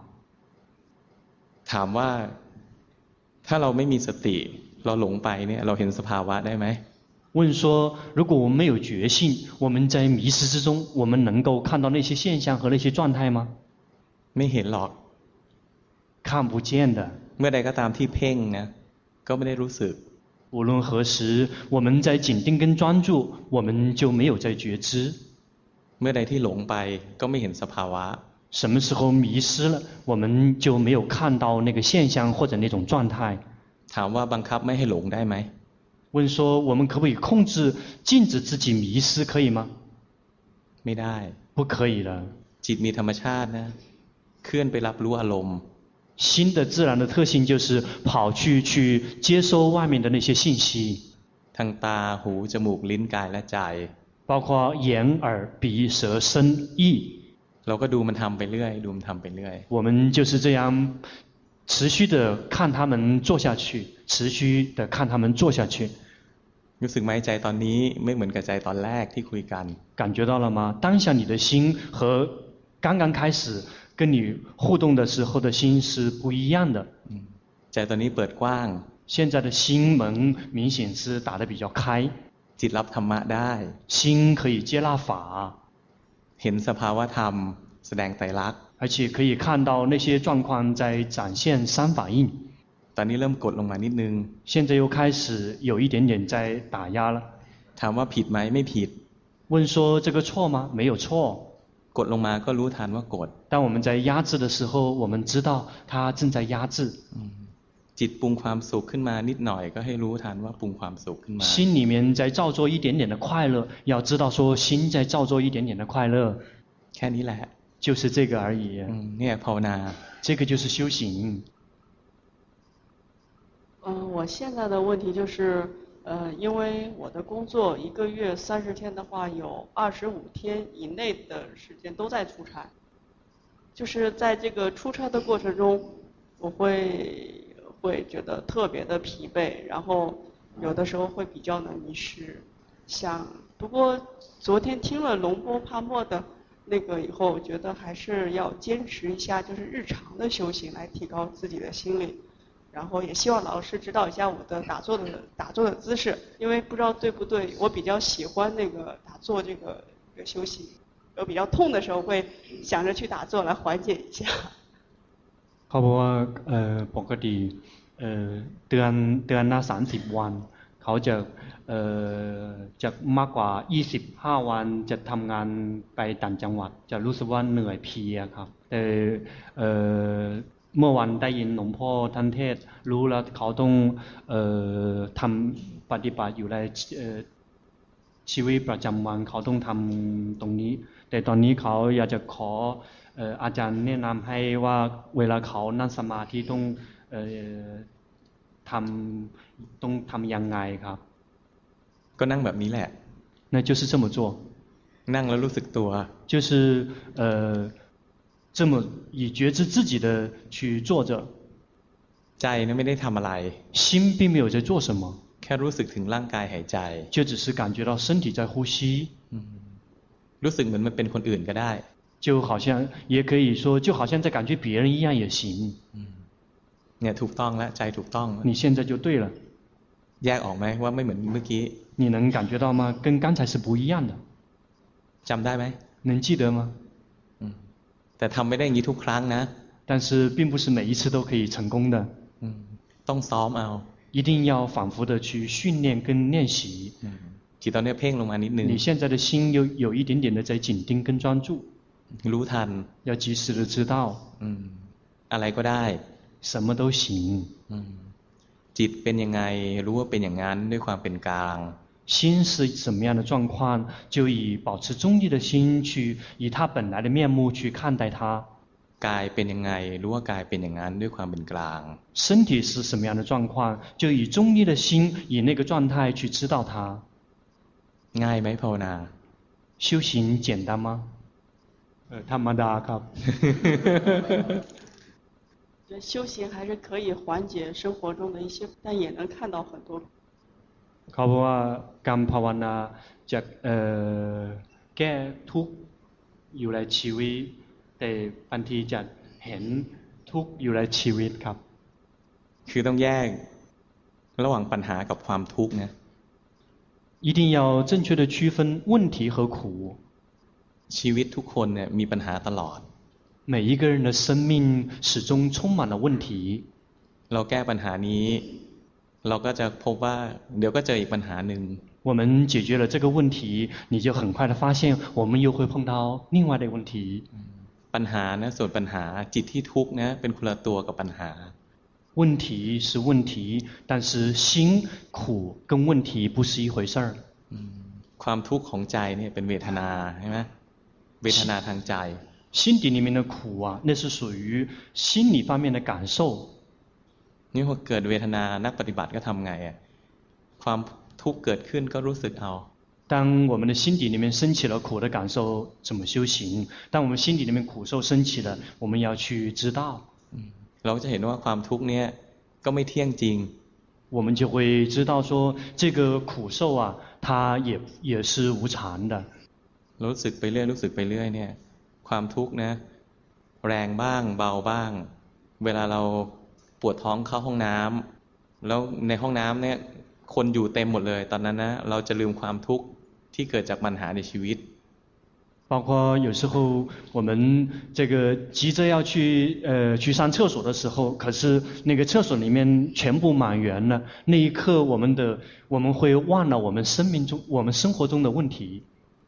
ถามว่าถ้าเราไม่มีสติเราหลงไปเนี่ยเราเห็นสภาวะได้ไหม问说如果我们没有觉性我们在迷失之中我们能够看到那些现象和那些状态吗ไม่เห็นหรอก看不见的เมื่อใดก็ตามที่เพ่งนะก็ไม่ได้รู้สึก无论何时我们在紧盯跟专注我们就没有在觉知เมื่อใดที่หลงไปก็ไม่เห็นสภาวะ什么时候迷失了我们就没有看到那个现象或者那种状态ถามว่าบังคับไม่ให้หลงได้ไหม问说我们可不可以控制禁止自己迷失可以吗ไม่ได้不可以了จิตมีธรรมชาตินะเคลื่อนไปรับรู้อารมณ์心的自然的特性就是跑去接收外面的那些信息ทางตาหูจมูกลิ้นกายและใจ包括眼耳鼻舌身意เราก็ดูมันทำไปเรื่อยดูมันทำไปเรื่อย我们就是这样持续的看他们做下去持续的看他们做下去รู้สึกไหมใจตอนนี้ไม่เหมือนกับใจตอนแรกที่คุยกัน感觉到了吗当下你的心和刚刚开始跟你互动的时候的心是不一样的ใจตอนนี้เปิดกว้าง现在的心门明显是打得比较开จิตรับธรรมะได้心可以接纳法เห็นสภาวะธรรมแสดงไตรลักษณ์而且可以看到那些状况在展现三法印ตอนนี้เริ่มกดลงมานิดนึง现在又开始有一点点在打压了ถามว่าผิดไหมไม่ผิด问说这个错吗没有错กดลงมาก็รู้ทันว่ากด当我们在压制的时候我们知道它正在压制จิตปรุงความสุขขึ้นมานิดหน่อยก็ให้รู้ทันว่าปรุงความสุขขึ้นมา心里面在造作一点点的快乐要知道说心在造作一点点的快乐แค่นี้แหละ就是这个而已เนี่ยภาวนา这个就是修行我现在的问题就是因为我的工作一个月30天的话有25天以内的时间都在出差就是在这个出差的过程中我会觉得特别的疲惫，然后有的时候会比较的迷失。不过昨天听了龙波帕默的那个以后，我觉得还是要坚持一下，就是日常的修行来提高自己的心理。然后也希望老师指导一下我的打坐的姿势，因为不知道对不对，我比较喜欢那个打坐这个修行，有比较痛的时候会想着去打坐来缓解一下。 เขาบอกว่าปกติเดือนละ30 วันเขาจะมากกว่า25 วันจะทำงานไปต่างจังหวัดจะรู้สึกว่าเหนื่อยเพลียครับแต่เมื่อวันได้ยินหลวงพ่อท่านเทศรู้แล้วเขาต้องทำปฏิบัติอยู่ในชีวิตประจำวันเขาต้องทำตรงนี้แต่ตอนนี้เขาอยากจะขออาจารย์แนะนำให้ว่าเวลาเขานั่งสมาธิต้องทำยังไงครับก็นั่งแบบนี้แหละ那就是这么做นั่งแล้วรู้สึกตัว就是这么以觉知自己的去坐着ใจนั้นไม่ได้ทำอะไร心并没有在做什么แค่รู้สึกถึงร่างกายหายใจ就只是感觉到身体在呼吸รู้สึกเหมือนมันเป็นคนอื่นก็ได้就好像也可以说就好像在感觉别人一样也行เนี่ยถูกต้องแล้วใจถูกต้อง你现在就对了แยกออกไหมว่าไม่เหมือนเมื่อกี้你能感觉到吗跟刚才是不一样的จำได้ไหม能记得吗แต่ทำไม่ได้อย่างนี้ทุกครั้งนะ但是并不是每一次都可以成功的ต้องซ้อมเอา一定要反复的去训练跟练习จิตตอนนี้เพ่งลงมานิดนึง你现在的心有一点点的在紧盯跟专注รู้ทัน要及时的知道อะไรก็ได้什么都行จิตเป็นยังไงรู้ว่าเป็นอย่างนั้นด้วยความเป็นกลาง心是什么样的状况就以保持中立的心去以它本来的面目去看待它กายเป็นยังไงรู้ว่ากายเป็นอย่างนั้นด้วยความเป็นกลาง身体是什么样的状况就以中立的心以那个状态去知道它ง่ายไหมภาวนา修行简单吗ธรรมดาครับ修行还是可以缓解生活中的一些，但也能看到很多。 เขาบอกว่าการภาวนาจะแก้ทุกข์อยู่ในชีวิตแต่บางทีจะเห็นทุกข์อยู่ในชีวิตครับคือต้องแยกระหว่างปัญหากับความทุกข์นะ一定要正确的区分问题和苦ชีวิตทุกคนเนี่ยมีปัญหาตลอด每一个人的生命始终充满了问题เราแก้ปัญหานี้เราก็จะพบว่าเดี๋ยวก็เจออีกปัญหาหนึ่ง我们解决了这个问题你就很快的发现我们又会碰到另外的问题ปัญหานะส่วนปัญหาจิตที่ทุกข์นะเป็นคนละตัวกับปัญหา问题是问题但是心苦跟问题不是一回事儿ความทุกข์ของใจเนี่ยเป็นเวทนาใช่ไหมเวทนาทางใจ心底里面的苦啊那是属于心理方面的感受นี่พอเกิดเวทนานักปฏิบัติก็ทำไงอ่ะความทุกข์เกิดขึ้นก็รู้สึกเอา当我们的心底里面升起了苦的感受怎么修行当我们心底里面苦受升起了我们要去知道เราจะเห็นว่าความทุกข์เนี่ยก็ไม่เที่ยงจริง我们就会知道说这个苦受啊它也是无常的รู้สึกไปเรื่อยรู้สึกไปเรื่อยเนี่ยความทุกข์นะแรงบ้างเบาบ้างเวลาเราปวดท้องเข้าห้องน้ำแล้วในห้องน้ำเนี่ยคนอยู่เต็มหมดเลยตอนนั้นนะเราจะลืมความทุกข์ที่เกิดจากปัญหาในชีวิต包括有时候我们这个急着要去上厕所的时候可是那个厕所里面全部满员了那一刻我们会忘了我们生活中的问题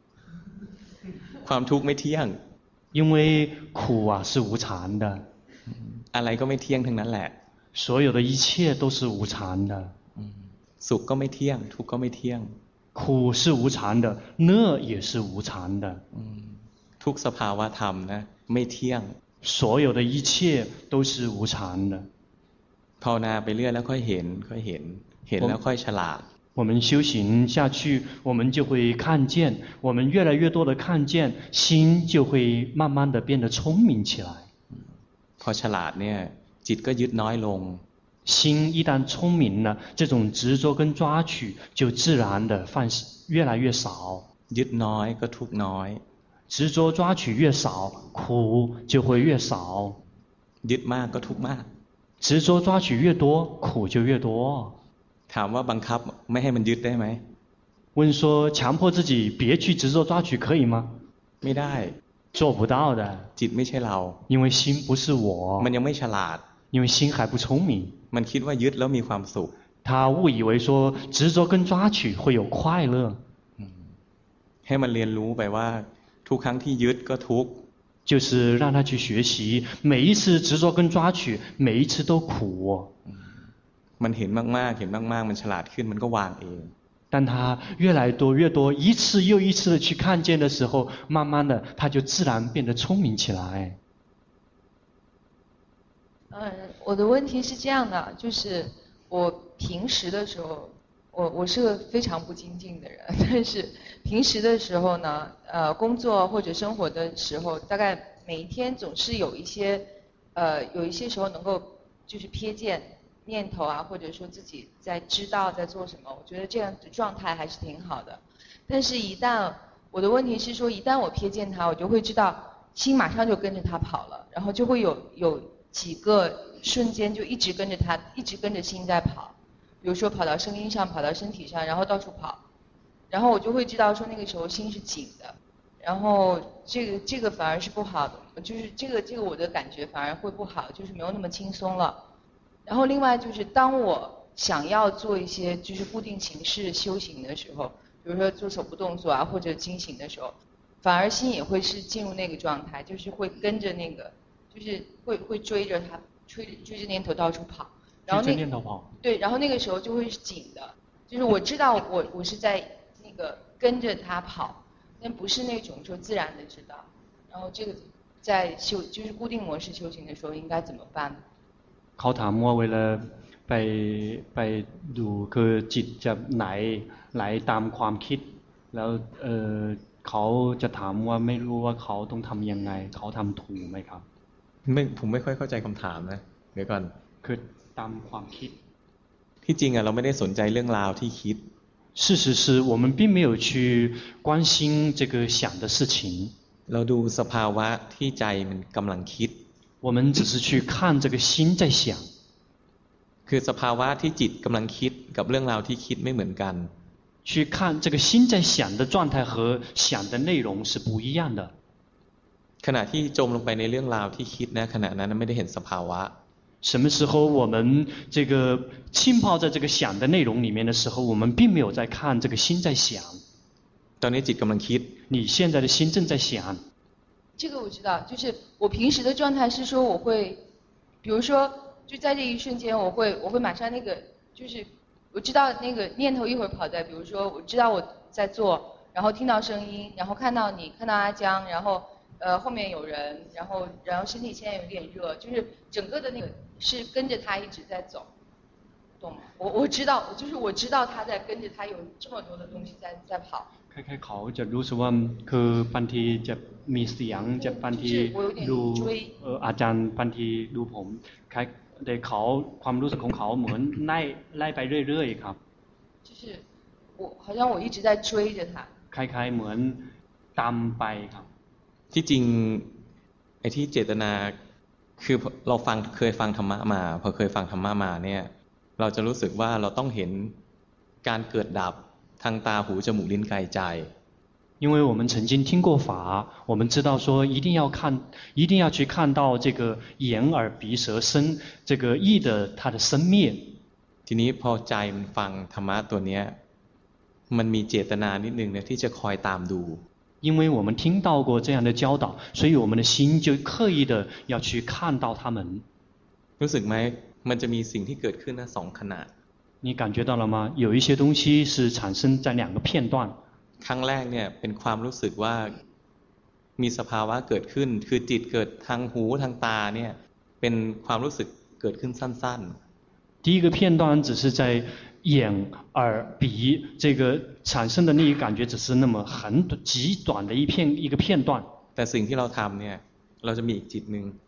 ความทุกข์ไม่เที่ยง因为苦啊是无常的อะไรก็ไม่เที่ยงทั้งนั้นแหละ所有的一切都是无常的สุขก็ไม่เที่ยงทุกข์ก็ไม่เที่ยง苦是无常的乐也是无常的ทุกสภาวะธรรมนะไม่เที่ยง所有的一切都是无常的ภาวนาไปเรื่อยแล้วค่อยเห็นเห็นแล้วค่อยฉลาด我们修行下去我们就会看见我们越来越多的看见心就会慢慢的变得聪明起来พอฉลาดเนี่ยจิตก็ยึดน้อยลง心一旦聪明了，这种执着跟抓取就自然的越来越少。 ยึดน้อยก็ทุกข์น้อย执着抓取越少，苦就会越少。 ยึดมากก็ทุกข์มาก执着抓取越多，苦就越多。 ถามว่าบังคับไม่ให้มันยึดได้ไหม问说强迫自己别去执着抓取可以吗？ ไม่ได้做不到的。 จิตไม่ใช่เรา因为心不是我。 มันยังไม่ฉลาด因为心还不聪明。 มันคิดว่ายึดแล้วมีความสุข他误以为说执着跟抓取会有快乐。 ให้มันเรียนรู้ไปว่าทุกครั้งที่ยึดก็ทุกข์就是让他去学习，每一次执着跟抓取，每一次都苦。 มันเห็นมากๆเห็นมากๆมันฉลาดขึ้นมันก็วางเอง当他越来多，一次又一次的去看见的时候，慢慢的他就自然变得聪明起来。 我的问题是这样的，就是我平时的时候，我是个非常不精进的人，但是平时的时候呢，工作或者生活的时候，大概每一天总是有一些时候能够就是瞥见念头啊，或者说自己在知道在做什么，我觉得这样的状态还是挺好的。但是我的问题是说，一旦我瞥见它，我就会知道心马上就跟着它跑了，然后就会有几个瞬间就一直跟着它，一直跟着心在跑。比如说跑到声音上，跑到身体上，然后到处跑，然后我就会知道说那个时候心是紧的，然后这个反而是不好的，就是这个我的感觉反而会不好，就是没有那么轻松了。然后另外就是当我想要做一些就是固定形式修行的时候，比如说做手部动作啊或者经行的时候，反而心也会是进入那个状态，就是会跟着那个，就是会追着它，追着念头到处跑。然后对，然后那个时候就会是紧的，就是我知道我是在那个跟着他跑，但不是那种说自然的知道。然后这个在就是固定模式修行的时候应该怎么办？ เขาถามว่าเวลาไปดูคือจิตจะไหลตามความคิดแล้วเขาจะถามว่าไม่รู้ว่าเขาต้องทำยังไงเขาทำถูกไหมครับผมไม่ค่อยเข้าใจคำถามนะเดี๋ยวก่อนคือตามความคิดที่จริงเราไม่ได้สนใจเรื่องราวที่คิด事实是我们并没有去关心这个想的事情เราดูสภาวะที่ใจมันกำลังคิด我们只是去看这个心在想คือสภาวะที่จิตกำลังคิดกับเรื่องราวที่คิดไม่เหมือนกัน去看这个心在想的状态和想的内容是不一样的ขณะที่จมลงไปในเรื่องราวที่คิดนะขณะนั้นไม่ได้เห็นสภาวะ什么时候我们这个浸泡在这个想的内容里面的时候，我们并没有在看这个心在想。 ตอนนี้จิตกำลังคิด你现在的心正在想。 这个我知道，就是我平时的状态是说我会，比如说就在这一瞬间，我会马上那个，就是我知道那个念头一会儿跑在，比如说我知道我在做，然后听到声音，然后看到你，看到阿江，然后后面有人，然后身体现在有点热，就是整个的那个是跟着他一直在走，懂吗？我知道，就是我知道他在跟着他有这么多的东西在跑。 คล้ายๆเขาจะรู้สึกว่าคือบางทีจะมีเสียงจะบางทีดูอาจารย์บางทีดูผมคล้ายแต่เขาความรู้สึกของเขาเหมือนไล่ไปเรื่อยๆครับ就是好像我一直在追着他คล้ายๆเหมือนตามไปครับที่จริงไอ้ที่เจตนาคือเราเคยฟังธรรมะมาพอเคยฟังธรรมะมาเนี่ยเราจะรู้สึกว่าเราต้องเห็นการเกิดดับทางตาหูจมูกลิ้นกายใจ因为我们曾经听过法我们知道说一定要去看到这个眼耳鼻舌身这个意的它的生灭ทีนี้พอใจมันฟังธรรมะตัวเนี้ยมันมีเจตนานิดนึงเนี่ยที่จะคอยตามดู因为我们听到过这样的教导所以我们的心就刻意的要去看到他们รู้สึกไหมมันจะมีสิ่งที่เกิดขึ้นนะ2ขณะ你感觉到了吗有一些东西是产生在2个片段ครั้งแรกเนี่ยเป็นความรู้สึกว่ามีสภาวะเกิดขึ้นคือจิตเกิดทางหูทางตาเนี่ยเป็นความรู้สึกเกิดขึ้นสั้นๆ第一个片段只是在眼耳鼻这个产生的那一感觉只是那么很极短的一个片段แต่สิ่งที่เราทำเนี่ยเราจะมีอีกจิตนึง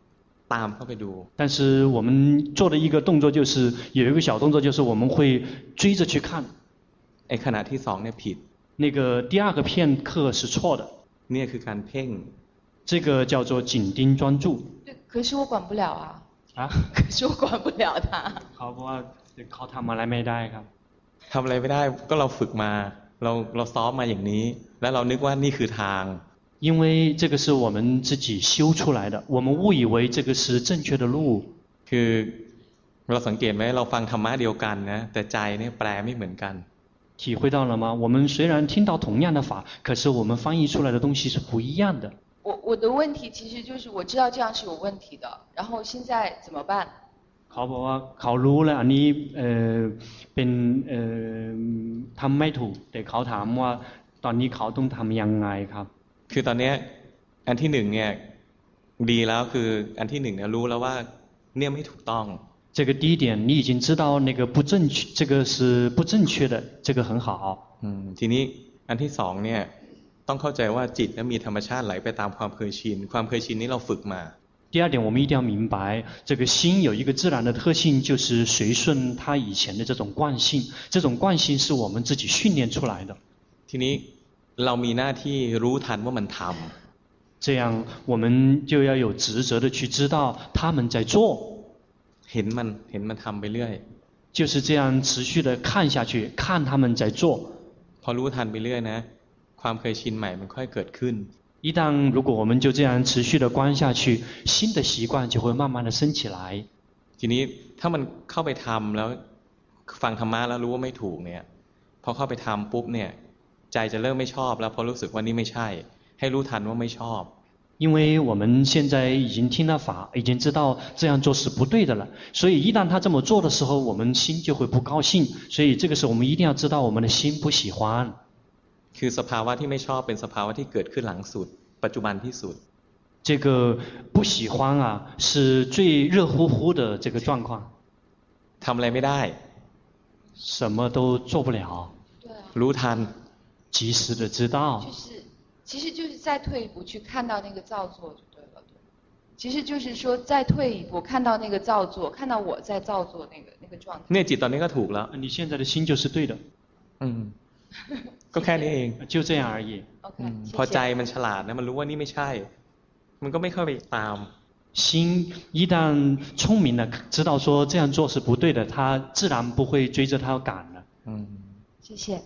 ตามเข้าไปดู但是我们做的一个动作就是有一个小动作，就是我们会追着去看。 ไอ้ขณะที่2เนี่ยผิด那个第二个片刻是错的。 เนี่ยคือการเพ่ง这个叫做紧盯专注。 对，可是我管不了啊。 啊？ 可是我管不了他。 เขาเพราะว่าเขาทำอะไรไม่ได้ครับทำอะไรไม่ได้ก็เราฝึกมาเราซ้อมมาอย่างนี้แล้วเรานึกว่านี่คือทาง因为这个是我们自己修出来的，我们误以为这个是正确的路。 คือเราสังเกตไหมเราฟังธรรมะเดียวกันนะแต่ใจเนี่ยแปลไม่เหมือนกัน体会到了吗？我们虽然听到同样的法，可是我们翻译出来的东西是不一样的。 我的问题其实就是我知道这样是有问题的，然后现在怎么办？ เขาบอกว่าเขารู้แล้วอันนี้เป็นทำไม่ถูกแต่เขาถามว่าตอนนี้เขาต้องทำยังไงครับคือตอนนี้อันที่1เนี่ยดีแล้วคืออันที่1เนี่ยรู้แล้วว่าเนี่ยไม่ถูกต้อง这个第一点你已经知道那个不正确，这个是不正确的，这个很好。 ทีนี้อันที่2เนี่ยต้องเข้าใจว่าจิตนั้นมีธรรมชาติไหลไปตามความเคยชินความเคยชินนี้เราฝึกมา第二点我们一定要明白这个心有一个自然的特性，就是随顺它以前的这种惯性，这种惯性是我们自己训练出来的。 ทีนี้เรามีหน้าที่รู้ทันว่ามันทำ这样我们就要有职责的去知道他们在做เห็นมันทำไปเรื่อย就是这样持续的看下去，看他们在做พอรู้ทันไปเรื่อยนะความเคยชินใหม่มันค่อยเกิดขึ้น一旦如果我们就这样持续的观下去，新的习惯就会慢慢的升起来。 ทีนี้ถ้ามันเข้าไปทำแล้วฟังธรรมะแล้วรู้ว่าไม่ถูกเนี่ยพอเข้าไปทำปุ๊บเนี่ยใจจะเริ่มไม่ชอบแล้วพอรู้สึกว่านี่ไม่ใช่ให้รู้ทันว่าไม่ชอบ因为我们现在已经听了法，已经知道这样做是不对的了，所以一旦他这么做的时候，我们心就会不高兴。所以这个时候我们一定要知道我们的心不喜欢。 คือสภาวะที่ไม่ชอบเป็นสภาวะที่เกิดขึ้นหลังสุดปัจจุบันที่สุด这个不喜欢啊是最热乎乎的这个状况ทำอะไรไม่ได้什么都做不了รู้ทัน及时的知道其实就是再退一步去看到那个造作就对了其实就是说再退一步看到那个造作看到我在造作那个状态เนี่ยจิตตอนนี้ก็ถูกแล้ว你现在的心就是对的ก็แค่นี้เอง就这样而已พอใจมันฉลาดนะมันรู้ว่านี่ไม่ใช่มันก็ไม่เข้าไปตาม心一旦聪明了知道说这样做是不对的他自然不会追着他赶了谢谢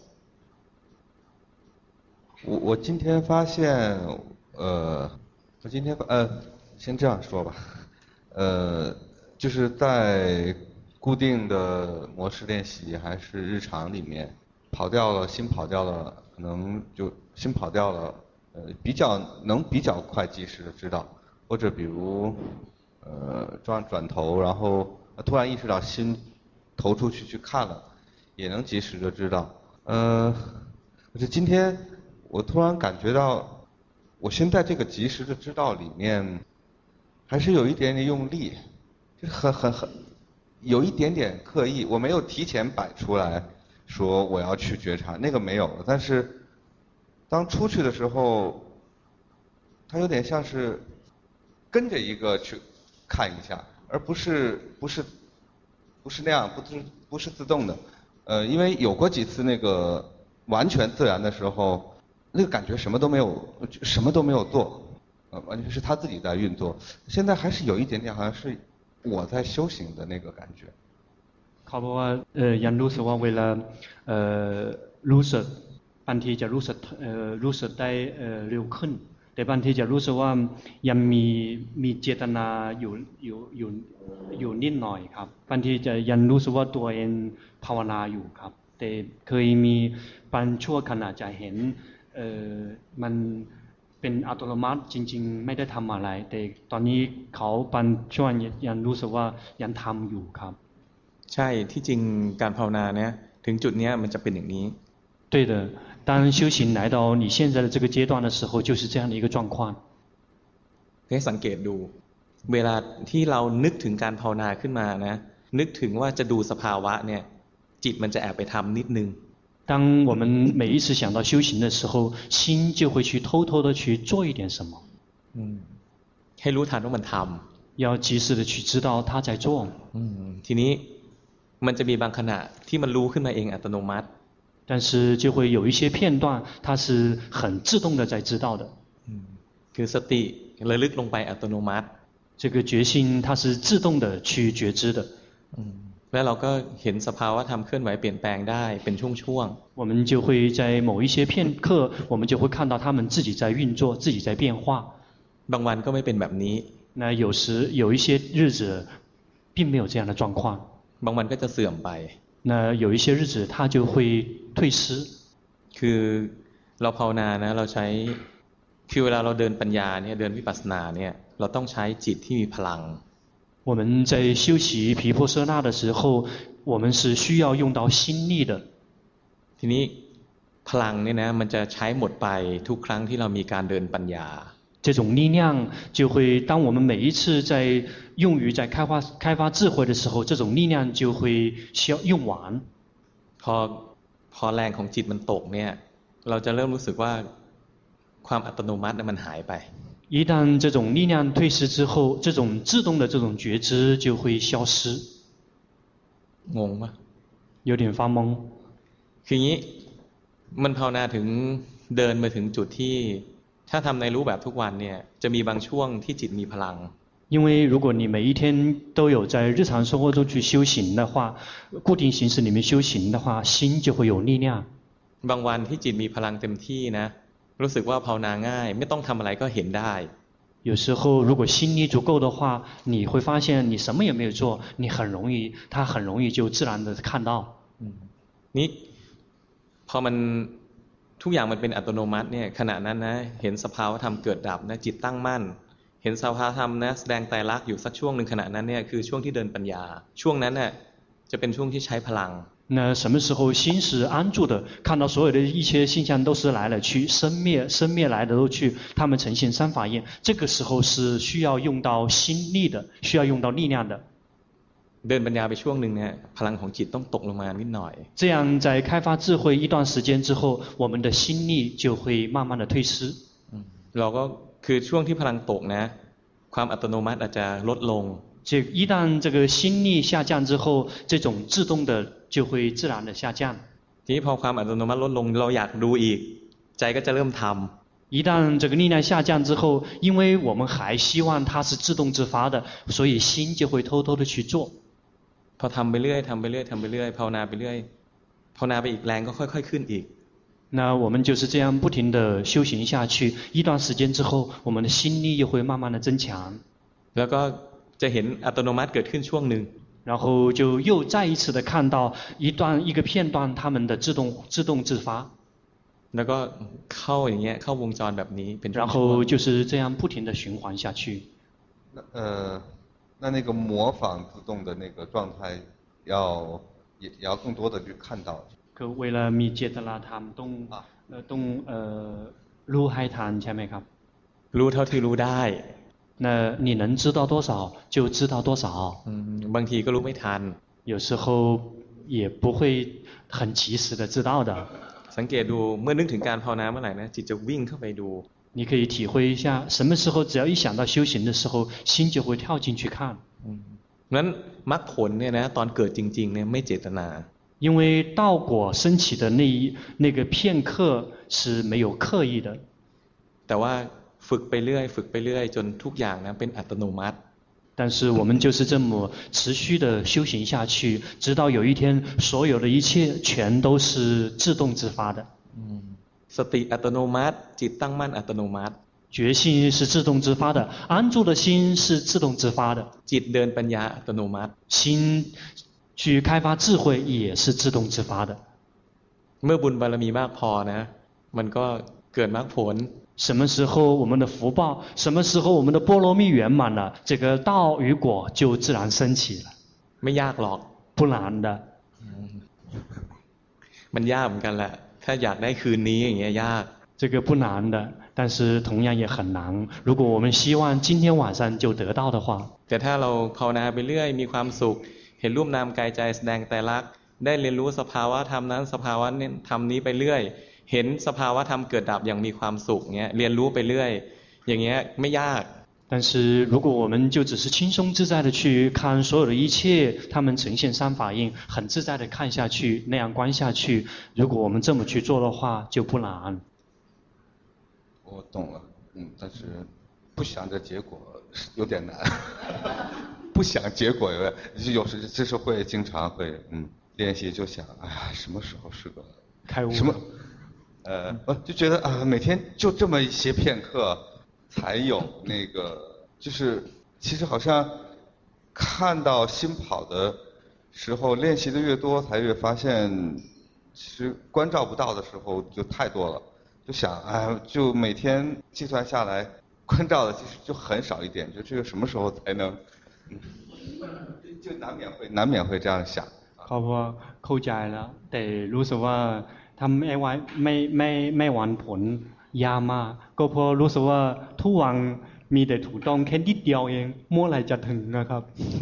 我今天发现先这样说吧就是在固定的模式练习还是日常里面跑掉了心跑掉了可能就心跑掉了比较快及时的知道或者比如转头然后突然意识到心投出去看了也能及时的知道可是今天我突然感觉到我现在这个及时的知道里面还是有一点点用力就是很有一点点刻意我没有提前摆出来说我要去觉察那个没有但是当出去的时候它有点像是跟着一个去看一下而不是那样不是自动的因为有过几次那个完全自然的时候那个感觉什么都没有做完全是他自己在运作现在还是有一点点好像是我在修行的那个感觉เขาบอกว่ายังรู้สึกว่าเวลารู้สึกบางทีจะรู้สึกได้เร็วขึ้นแต่บางทีจะรู้สึกว่ายังมีเจตนาอยู่นิดหน่อยครับบางทีจะยังรู้สึกว่าตัวเองภาวนาอยู่ครับแต่เคยมีบางชั่วขณะจะเห็นมันเป็นอัตโนมัติจริงๆไม่ได้ทำอะไรแต่ตอนนี้เขาบางช่วงยังรู้สึกว่ายังทำอยู่ครับใช่ที่จริงการภาวนาเนี่ยถึงจุดนี้มันจะเป็นอย่างนี้对的当修行来到你现在的这个阶段的时候就是这样的一个状况ให้สังเกตดูเวลาที่เรานึกถึงการภาวนาขึ้นมานะนึกถึงว่าจะดูสภาวะเนี่ยจิตมันจะแอบไปทำนิดนึง当我们每一次想到修行的时候心就会去偷偷的去做一点什么ให้รู้ทันว่ามันทำ要及时的去知道他在做。 ทีนี้มันจะมีบางขณะที่มันรู้ขึ้นมาเองอัตโนมัติ但是就会有一些片段，它是很自动的在知道的。 คือสติระลึกลงไปอัตโนมัติ这个觉性它是自动的去觉知的。 แล้วเราก็เห็นสภาวะธรรมเคลื่อนไหวเปลี่ยนแปลงได้เป็นช่วงๆ我们就会在某一些片刻，我们就会看到他们自己在运作，自己在变化。 บางวันก็ไม่เป็นแบบนี้那有时有一些日子并没有这样的状况。 บางวันก็จะเสื่อมไป那有一些日子它就会退失。 คือเราภาวนานะเราใช้คือเวลาเราเดินปัญญาเนี่ยเดินวิปัสสนาเนี่ยเราต้องใช้จิตที่มีพลัง我们在修习毗婆舍那的时候，我们是需要用到心力的。 ทีนี้พลังเนี่ยนะมันจะใช้หมดไปทุกครั้งที่เรามีการเดินปัญญา这种力量就会，当我们每一次在用于在开发智慧的时候，这种力量就会用完。 พอแรงของจิตมันตกเนี่ยเราจะเริ่มรู้สึกว่าความอัตโนมัติมันหายไป一旦这种力量退失之后，这种自动的这种觉知就会消失。 งงปะ有点发懵。 คืออย่างนี้มันภาวนาถึงเดินมาถึงจุดที่ถ้าทำในรูปแบบทุกวันเนี่ยจะมีบางช่วงที่จิตมีพลัง因为如果你每一天都有在日常生活中去修行的话，固定形式里面修行的话，心就会有力量。 บางวันที่จิตมีพลังเต็มที่นะรู้สึกว่าภาวนาง่ายไม่ต้องทำอะไรก็เห็นได้有时候如果心力足够的话，你会发现你什么也没有做，你很容易就自然的看到。 นี่พอมันทุกอย่างมันเป็นอัตโนมัติเนี่ยขณะนั้นนะเห็นสภาวะธรรมเกิดดับนะจิตตั้งมั่นเห็นสภาวะธรรมนะแสดงไตรลักษณ์อยู่สักช่วงหนึ่งขณะนั้นเนี่ยคือช่วงที่เดินปัญญาช่วงนั้นน่ะจะเป็นช่วงที่ใช้พลัง那什么时候心是安住的，看到所有的一切现象都是来了去，生灭来的都去，他们呈现三法印，这个时候是需要用到心力的，需要用到力量的。 เดินปัญญาไปช่วงหนึ่งเนี่ยพลังของจิตต้องตกลงมานิดหน่อย这样在开发智慧一段时间之后，我们的心力就会慢慢的退失。 เราก็คือช่วงที่พลังตกนะความอัตโนมัติอาจจะลดลง一旦这个心力下降之后，这种自动的就会自然的下降。 ทีนี้พอความอัตโนมัติลดลงเราอยากดูอีกใจก็จะเริ่มทำ一旦这个力量下降之后，因为我们还希望它是自动自发的，所以心就会偷偷的去做。 พอทำไปเรื่อยทำไปเรื่อยทำไปเรื่อยภาวนาไปเรื่อยภาวนาไปอีกแรงก็ค่อยๆขึ้นอีก那我们就是这样不停的修行下去，一段时间之后，我们的心力又会慢慢的增强。 แล้วก็จะเห็นอัตโนมัติเกิดขึ้นช่วงหนึ่ง然后就又再一次的看到一个片段他们的自动自发แล้วก็เข้าอย่างเงี้ยเข้าวงจรแบบนี้เป็น然后就是这样不停的循环下去那个模仿自动的那个状态也要更多的去看到คือเวลามีเจตนาธรรมต้องรู้ให้ทันใช่ไหมครับรู้เท่าที่รู้ได้那你能知道多少就知道多少บางทีก็รู้ไม่ทัน有时候也不会很及时的知道的สังเกตดูเมื่อนึกถึงการภาวนาเมื่อไหร่นะจิตจะวิ่งเข้าไปดู你可以体会一下什么时候只要一想到修行的时候心就会跳进去看งั้นมรรคผลเนี่ยนะตอนเกิดจริงๆเนี่ยไม่เจตนา因为道果升起的那个片刻是没有刻意的แต่ว่าฝึกไปเรื่อยจนทุกอย่างนะเป็นอัตโนมัติ但是我们就是这么持续的修行下去直到有一天所有的一切全都是自动自发的สติอัตโนมัติจิตตั้งมั่นอัตโนมัติ觉性是自动自发的安住的心是自动自发的จิตเดินปัญญาอัตโนมัติ心去开发智慧也是自动自发的เมื่อบุญบารมีมากพอนะมันก็เกิดมรรคผล什么时候我们的福报什么时候我们的波罗蜜圆满了这个道与果就自然升起了ไม่ยากหรอก不难的มันยากเหมือนกันแหละถ้าอยากได้คืนนี้อย่างเงี้ยยาก这个不难的但是同样也很难如果我们希望今天晚上就得到的话แต่ถ้าเราภาวนาไปเรื่อยมีความสุขเห็นรูปนามกายใจแสดงไตรลักษณ์ได้เรียนรู้สภาวะธรรมนั้นสภาวะธรรมนี้ไปเรื่อยเห็นสภาวะธรรมเกิดดับอย่างมีความสุขเงี้ยเรียนรู้ไปเรื่อยอย่างเงี้ยไม่ยาก但是如果我们就只是轻松自在的去看所有的一切，它们呈现三法印，很自在的看下去，那样观下去，如果我们这么去做的话，就不难。 我懂了，但是不想着结果有点难，不想结果有时就是会经常会练习就想，哎呀，什么时候是个开悟？ 什么？就觉得啊，每天就这么一些片刻。才有那个，就是其实好像看到心跑的时候，练习的越多，才越发现，其实关照不到的时候就太多了。就想，哎，就每天计算下来，关照的其实就很少一点。就这个什么时候才能，就难免会这样想。 เขาว่าเข้าใจแล้วแต่รู้สึกว่าทำไม่หวังผลยากมากก็เพราะรู้สึกว่าทุกวันมีแต่ถูกต้องแค่นิดเดียวเองเมื่อไหร่จะถึงนะครับ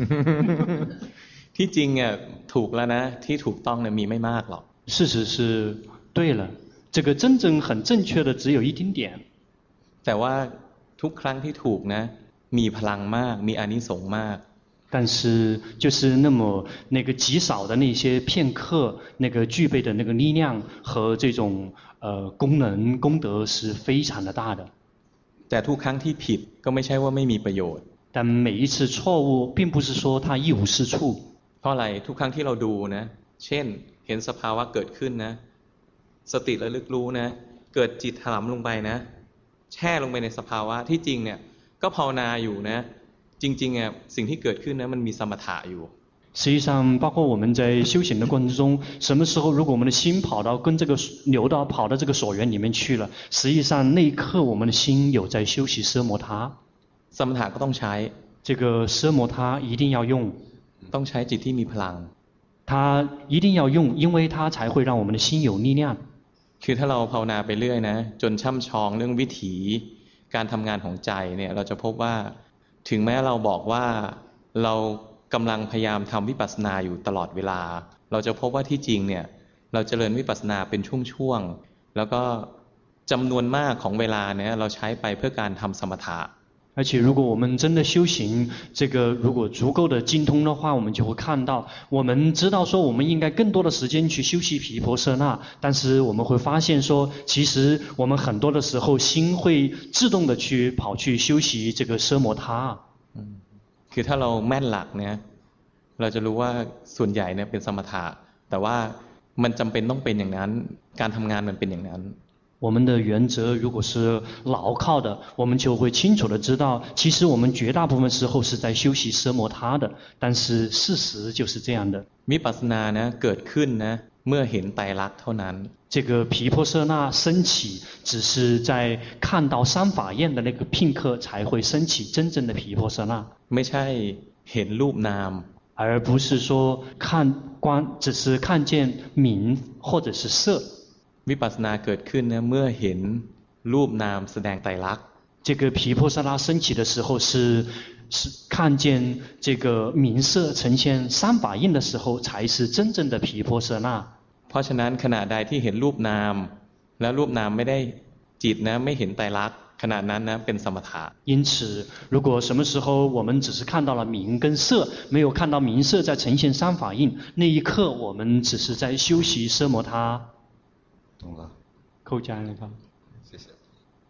ที่จริงอ่ะถูกแล้วนะที่ถูกต้องเนี่ยมีไม่มากหรอก事实是对了这个真正很正确的只有一丁点แต่ว่าทุกครั้งที่ถูกนะมีพลังมากมีอานิสงส์มาก但是就是那么那个极少的那些片刻那个具备的那个力量和这种功能功德是非常的大的แต่ทุกครั้งที่ผิดก็ไม่ใช่ว่าไม่มีประโยชน์但每一次错误并不是说它一无是处เพราะอะไรทุกครั้งที่เราดูนะเช่นเห็นสภาวะเกิดขึ้นนะสติระลึกรู้นะเกิดจิตถลำลงไปนะแช่ลงไปในสภาวะที่จริงเนี่ยก็ภาวนาอยู่นะจริงๆอ่ะสิ่งที่เกิดขึ้นนะมันมีสมถะอยู่实际上包括我们在修行的过程中什么时候如果我们的心跑到跟这个跑到这个所缘里面去了实际上那一刻我们的心有在修习奢摩他สมถะก็ต้องใช้这个奢摩他一定要用ต้องใช้จิตที่มีพลัง它一定要用因为它才会让我们的心有力量คือถ้าเราภาวนาไปเรื่อยนะจนช่ำชองเรื่องวิถีการทำงานของใจเนี่ยเราจะพบว่าถึงแม้เราบอกว่าเรากำลังพยายามทำวิปัสสนาอยู่ตลอดเวลาเราจะพบว่าที่จริงเนี่ยเราเจริญวิปัสสนาเป็นช่วงๆแล้วก็จำนวนมากของเวลาเนี่ยเราใช้ไปเพื่อการทำสมถะ而且如果我们真的修行这个如果足够的精通的话我们就会看到我们知道说我们应该更多的时间去修习毗婆舍那但是我们会发现说其实我们很多的时候心会自动的去跑去修习这个奢摩他คือถ้าเราแม่นหลักเนี่ยเราจะรู้ว่าส่วนใหญ่เนี่ยเป็นสมถะแต่ว่ามันจำเป็นต้องเป็นอย่างนั้นการทำงานมันเป็นอย่างนั้น我们的原则如果是牢靠的我们就会清楚的知道其实我们绝大部分时候是在修习奢摩他的但是事实就是这样的วิปัสสนานะเกิดขึ้นนะเมื่อเห็นไตรลักษณ์เท่านั้น这个毗婆舍那升起只是在看到三法印的那个片刻才会升起真正的毗婆舍那ไม่ใช่เห็นรูปนาม而不是说只是看见名或者是色วิปัสสนาเกิดขึ้นนะเมื่อเห็นรูปนามแสดงไตรลักษณ์这个毗婆舍那升起的时候是看见这个名色呈现三法印的时候才是真正的毗婆舍那เพราะฉะนั้นขณะใดที่เห็นรูปนามและรูปนามไม่ได้จิตนะไม่เห็นไตรลักษณ์ขณะนั้นนะเป็นสมถะ因此如果什么时候我们只是看到了名跟色没有看到名色在呈现三法印那一刻我们只是在修习奢摩他懂了เข้าใจ了ครับ谢谢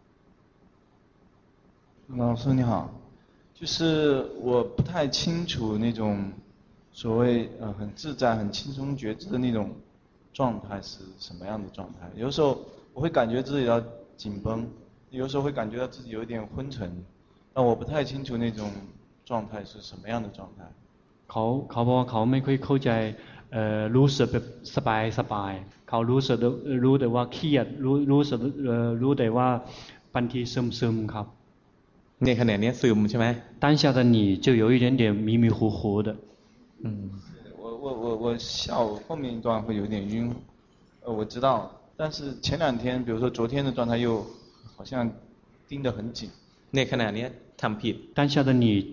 老师你好就是我不太清楚那种所谓很自在很轻松觉知的那种状态是什么样的状态有时候我会感觉自己要紧绷有时候会感觉到自己有一点昏沉但我不太清楚那种状态是什么样的状态เขาบอกเขาไม่ค่อยเข้าใจรู้สึกแบบสบายเขารู้แต่ว่าเครียดรู้แต่ว่าบางทีซึมครับในขณะนี้ซึมใช่ไหม当下的你就有一点点迷迷糊糊的我下午后面一段会有点晕我知道但是前两天比如说昨天的状态又好像盯得很紧ในขณะนี้ทำผิด当下的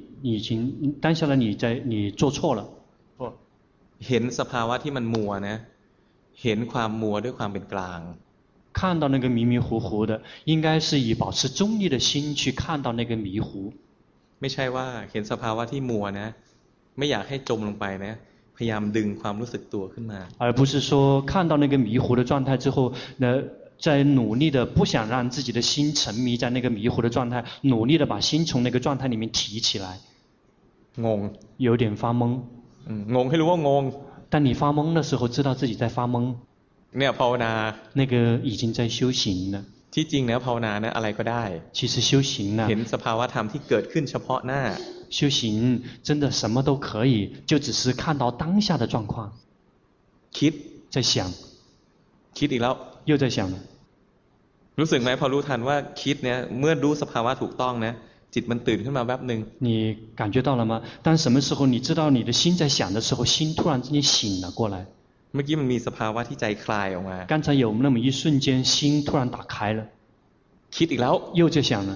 你做错了เห็นสภาวะที่มันมัวนะเห็นความมัวด้วยความเป็นกลาง看到那个迷迷糊糊的应该是以保持中立的心去看到那个迷糊ไม่ใช่ว่าเห็นสภาวะที่มัวนะไม่อยากให้จมลงไปนะพยายามดึงความรู้สึกตัวขึ้นมา而不是说看到那个迷糊的状态之后呢在努力的不想让自己的心沉迷在那个迷糊的状态努力的把心从那个状态里面提起来งง有点发懵งงให้รู้ว่างง当你发懵的时候知道自己在发懵เนี่ยภาวนา那个已经在修行了ที่จริงแล้วภาวนานะอะไรก็ได้其实修行呢เห็นสภาวะธรรมที่เกิดขึ้นเฉพาะหน้า修行真的什么都可以就只是看到当下的状况คิด在想คิดอีกแล้ว又在想了รู้สึกไหมพอรู้ทันว่าคิดเนี่ยเมื่อรู้สภาวะถูกต้องนะจิตมันตื่นขึ้นมาแวบนึง你感觉到了吗当什么时候你知道你的心在想的时候心突然之间醒了过来เมื่อกี้มันมีสภาวะที่ใจคลายออกมา刚才有那么一瞬间心突然打开了คิดอีกแล้ว又在想了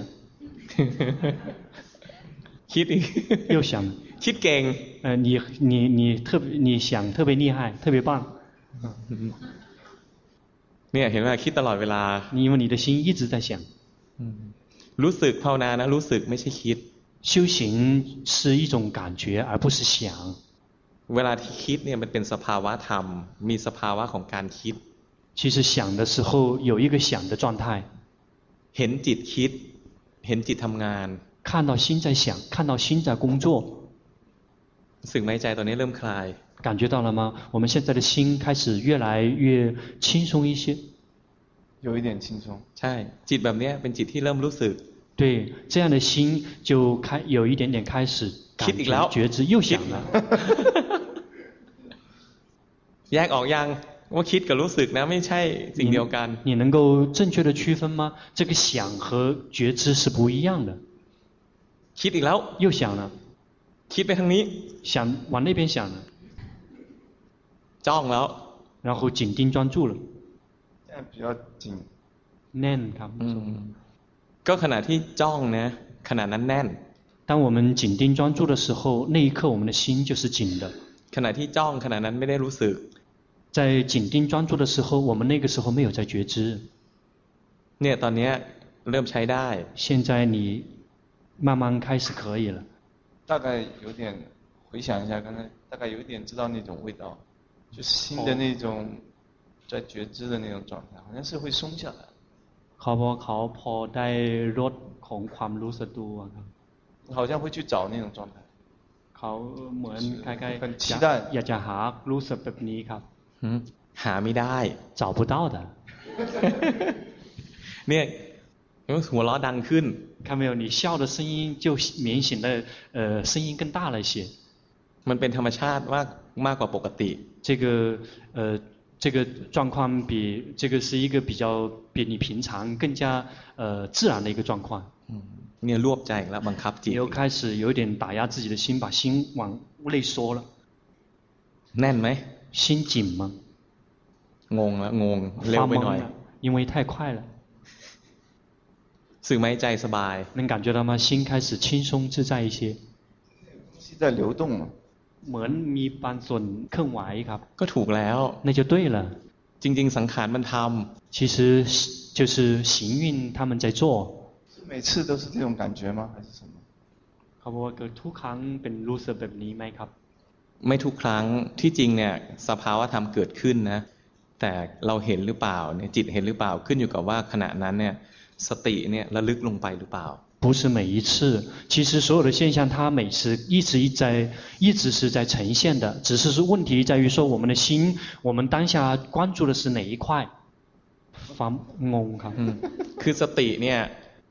คิดอีก又想了คิดเก่ง你想特别厉害特别棒เนี่ยเห็นไหมคิดตลอดเวลา因为你的心一直在想รู้สึกภาวนานะรู้สึกไม่ใช่คิด修行是一种感觉而不是想เวลาที่คิดเนี่ยมันเป็นสภาวะธรรมมีสภาวะของการคิด其实想的时候有一个想的状态เห็นจิตคิดเห็นจิตทำงาน看到心在想看到心在工作สึกไหมใจตอนนี้เริ่มคลาย感觉到了吗我们现在的心开始越来越轻松一些有一点轻松ใช่จิตแบบนี้เป็นจิตที่เริ่มรู้สึก对这样的心就有一点点开始คิดอีกแล้ว觉知又想了แยกออกยังว่าคิดกับรู้สึกนะไม่ใช่สิ่งเดียวกัน你能够正确的区分吗这个想和觉知是不一样的คิดอีกแล้ว又想了คิดไปทางนี้想往那边想了จ้องแล้ว然后紧盯专注了现在比较紧แน่นครับก็ขณะที่จ้องนะขณะนั้นแน่น当我们紧盯专注的时候那一刻我们的心就是紧的ขณะที่จ้องขณะนั้นไม่ได้รู้สึก在紧盯专注的时候我们那个时候没有在觉知เนี่ยตอนนี้เริ่มใช้ได้现在你慢慢开始可以了大概有点回想一下刚才大概有一点知道那种味道就是心的那种在觉知的那种状态好像是会松下来เขาพอได้รสของความรู้สึกตัวครับ好像会去找那种状态เขาเหมือนคล้ายๆ很期待อยากจะหารู้สึกแบบนี้ครับหาไม่ได้找不到的เนี่ยหัวเราะดังขึ้น看没有你笑的声音就明显的声音更大了一些มันเป็นธรรมชาติมากกว่าปกติ这个状况这个是一个比你平常更加自然的一个状况เนี่ยรวบใจแล้วบังคับจิต又开始有点打压自己的心把心往内缩了แน่นไหม心紧吗งงแล้วงงเร็วไปหน่อย因为太快了สึกไหมใจสบาย能感觉到吗心开始轻松自在一些是在流动了เหมือนมีบางส่วนเคลื่อนไหวครับก็ถูกแล้ว那就对了จริงๆสังขารมันทำ其实就是行运他们在做每次都是这种感觉吗还是什么เขาบอกว่าเกิดทุกครั้งเป็นรู้สึกแบบนี้ไหมครับไม่ทุกครั้งที่จริงเนี่ยสภาวะธรรมเกิดขึ้นนะแต่เราเห็นหรือเปล่าเนี่ยจิตเห็นหรือเปล่าขึ้นอยู่กับว่าขณะนั้นเนี่ยสติเนี่ยระลึกลงไปหรือเปล่า不是每一次其实所有的现象它每次一直是在呈现的只是问题在于说我们的心我们当下关注的是哪一块ฟังงงครับคือสติเนี่ย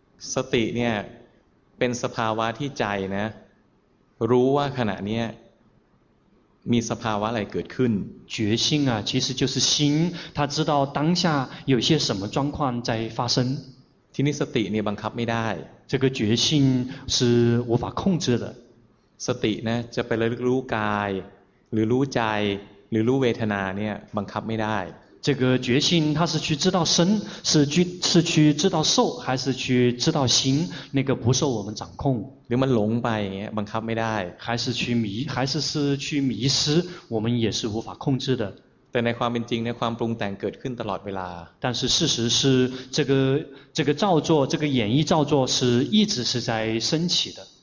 เป็นสภาวะที่ใจนะรู้ว่าขณะนี้มีสภาวะอะไรเกิดขึ้น觉性啊其实就是心它知道当下有些什么状况在发生ที่นี่สติเนี่ยบังคับไม่ได้这个觉性是无法控制的สตินะจะไประลึกรู้กายหรือรู้ใจหรือรู้เวทนาเนี่ยบังคับไม่ได้这个觉性它是去知道身是去知道受还是去知道心那个不受我们掌控หรือมันหลงไปอย่างเงี้ยบังคับไม่ได้还是去迷失我们也是无法控制的แต่ในความเป็นจริงในความปรุงแต่งเกิดขึ้นตลอดเวลา但是事实是这个造作这个演绎造作是一直是在升起的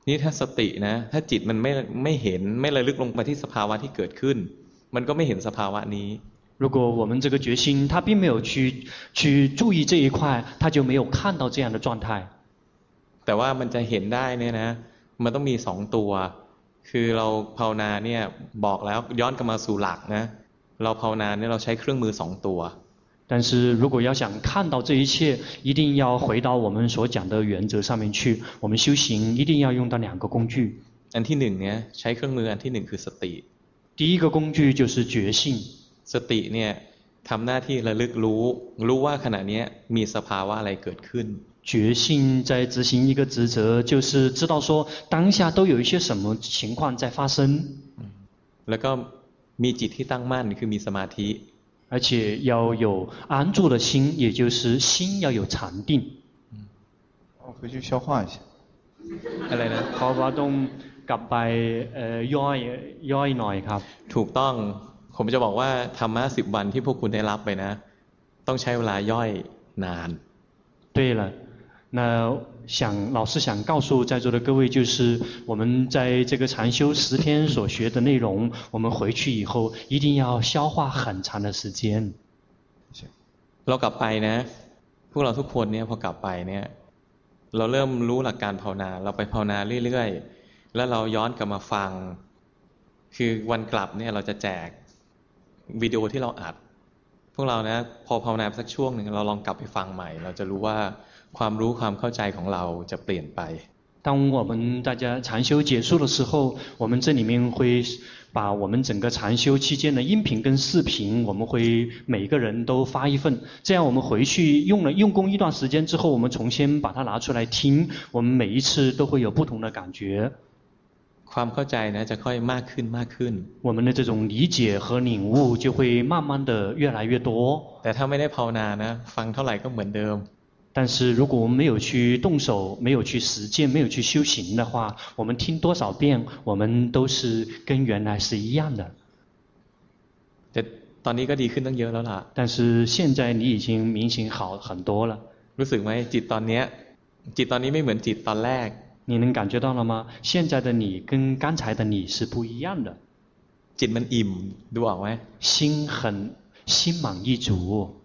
นี่ถ้าสตินะถ้าจิตมันไม่เห็นไม่ระลึกลงไปที่สภาวะที่เกิดขึ้นมันก็ไม่เห็นสภาวะนี้如果我们这个决心他并没有去注意这一块，他就没有看到这样的状态。 แต่ว่ามันจะเห็นได้เนี่ยนะมันต้องมี2ตัวคือเราภาวนาเนี่ยบอกแล้วย้อนกลับมาสู่หลักนะเราภาวนาเนี่ยเราใช้เครื่องมือ2ตัว但是如果要想看到这一切，一定要回到我们所讲的原则上面去。我们修行一定要用到2个工具。 อันที่1เนี่ยใช้เครื่องมืออันที่1คือสติ第一个工具就是觉性。 สติเนี่ยทำหน้าที่ระลึกรู้ว่าขณะนี้มีสภาวะอะไรเกิดขึ้น觉性在执行一个职责，就是知道说当下都有一些什么情况在发生。 แล้วก็มีจิตที่ตั้งมั่นคือมีสมาธิ而且要有安住的心，也就是心要有禅定。 我回去消化一下。 อะไรนะขอต้องกลับไปย่อยหน่อยครับถูกต้องผมจะบอกว่าธรรมะ10 วันที่พวกคุณได้รับไปนะต้องใช้เวลาย่อยนาน对了那老师想告诉在座的各位，就是我们在这个禅修10天所学的内容，我们回去以后一定要消化很长的时间。 เรากลับไปนะพวกเราทุกคนเนี่ยพอกลับไปเนี่ยเราเริ่มรู้หลักการภาวนาเราไปภาวนาเรื่อยๆแล้วเราย้อนกลับมาฟังคือวันกลับเนี่ยเราจะแจกวิดีโอที่เราอัดพวกเรานะพอภาวนาสักช่วงหนึ่งเราลองกลับไปฟังใหม่เราจะรู้ว่าความรู้ความเข้าใจของเราจะเปลี่ยนไป当我们大家禅修结束的时候，我们这里面会把我们整个禅修期间的音频跟视频，我们会每个人都发一份，这样我们回去用功一段时间之后，我们重新把它拿出来听，我们每一次都会有不同的感觉。 ความเข้าใจนะจะค่อยมากขึ้น我们的这种理解和领悟就会慢慢的越来越多。 แต่ถ้าไม่ได้ภาวนานะฟังเท่าไหร่ก็เหมือนเดิม但是如果我们没有去动手，没有去实践，没有去修行的话，我们听多少遍，我们都是跟原来是一样的。 แต่ตอนนี้ก็ดีขึ้นตั้งเยอะแล้วล่ะ但是现在你已经明显好很多了。 รู้สึกไหมจิตตอนนี้ไม่เหมือนจิตตอนแรก你能感觉到了吗？现在的你跟刚才的你是不一样的。 จิตมันอิ่มดูออกไหม心满意足。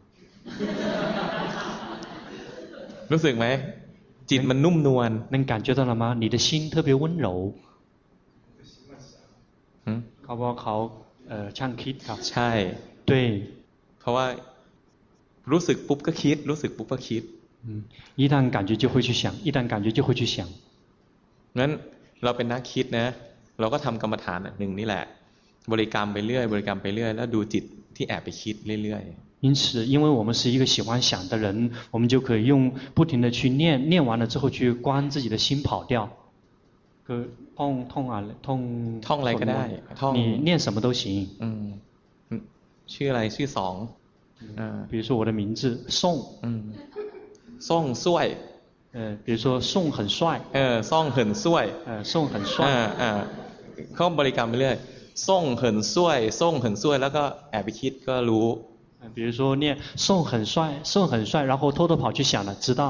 รู้สึกไหมจิตมันนุ่มนวล能感觉到了吗？你的心特别温柔。เขาบอกเขาช่างคิดครับใช่对เพราะว่ารู้สึกปุ๊บก็คิดรู้สึกปุ๊บก็คิด一旦感觉就会去想，一旦感觉就会去想。 งั้นเราเป็นนักคิดนะเราก็ทำกรรมฐานหนึ่งนี่แหละบริกรรมไปเรื่อยบริกรรมไปเรื่อยแล้วดูจิตที่แอบไปคิดเรื่อยๆ因此因为我们是一个喜欢想的人，我们就可以用不停的去念完了之后去观自己的心跑掉。 ท่องอะไรก็ได้你念什么都行ชื่ออะไรชื่อสอง比如说我的名字宋ซ่งซ่วย比如说宋很帅ซ่งเหินซ่วย宋很帅เขาบริกรรมไปเรื่อยซ่งเหินซ่วยซ่งเหินซ่วยแล้วก็แอบไปคิดก็รู้比如说念宋很帅宋很帅然后偷偷跑去想了知道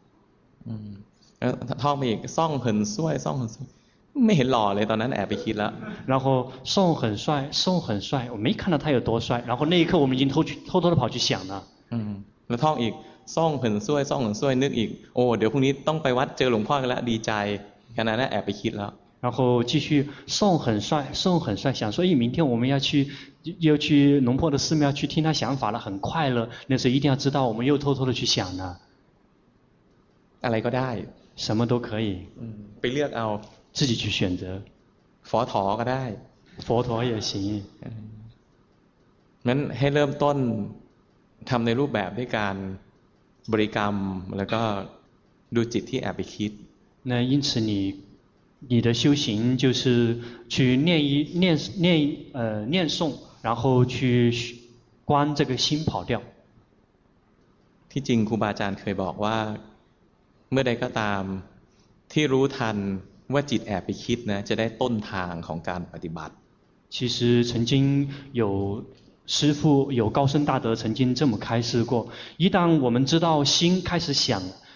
ท่องไปอีกซ่งเหินซ่วยซ่งเหินซ่วยไม่เห็นหล่อเลยตอนนั้นแอบไปคิดแล้ว然后宋很帅宋很帅我没看到他有多帅然后那一刻我们已经偷偷的跑去想了แล้วท่องอีกซ่งเหินซ่วยซ่งเหินซ่วยนึกอีกโอ้เดี๋ยวพรุ่งนี้ต้องไปวัดเจอหลวงพ่อกันแล้วดีใจขณะนั้นแอบไปคิดแล้ว然后继续宋很帅宋很帅想说明天我们要去龙坡的寺庙去听他讲法了很快乐那时候一定要知道我们又偷偷的去想了อะไรก็ได้什么都可以ไปเลือกเอา自己去选择佛陀ก็ได้佛陀也行งั้นให้เริ่มต้นทำในรูปแบบด้วยการบริกรรมแล้วก็ดูจิตที่แอบไปคิด那因此你的修行就是去念诵然后去观这个心跑掉ที่จริงครูบาอาจารย์เคยบอกว่าเมื่อใดก็ตามที่รู้ทันว่าจิตแอบไปคิดนะจะได้ต้นทางของการปฏิบัติ其实曾经有师父有高僧大德曾经这么开示过一旦我们知道心开始想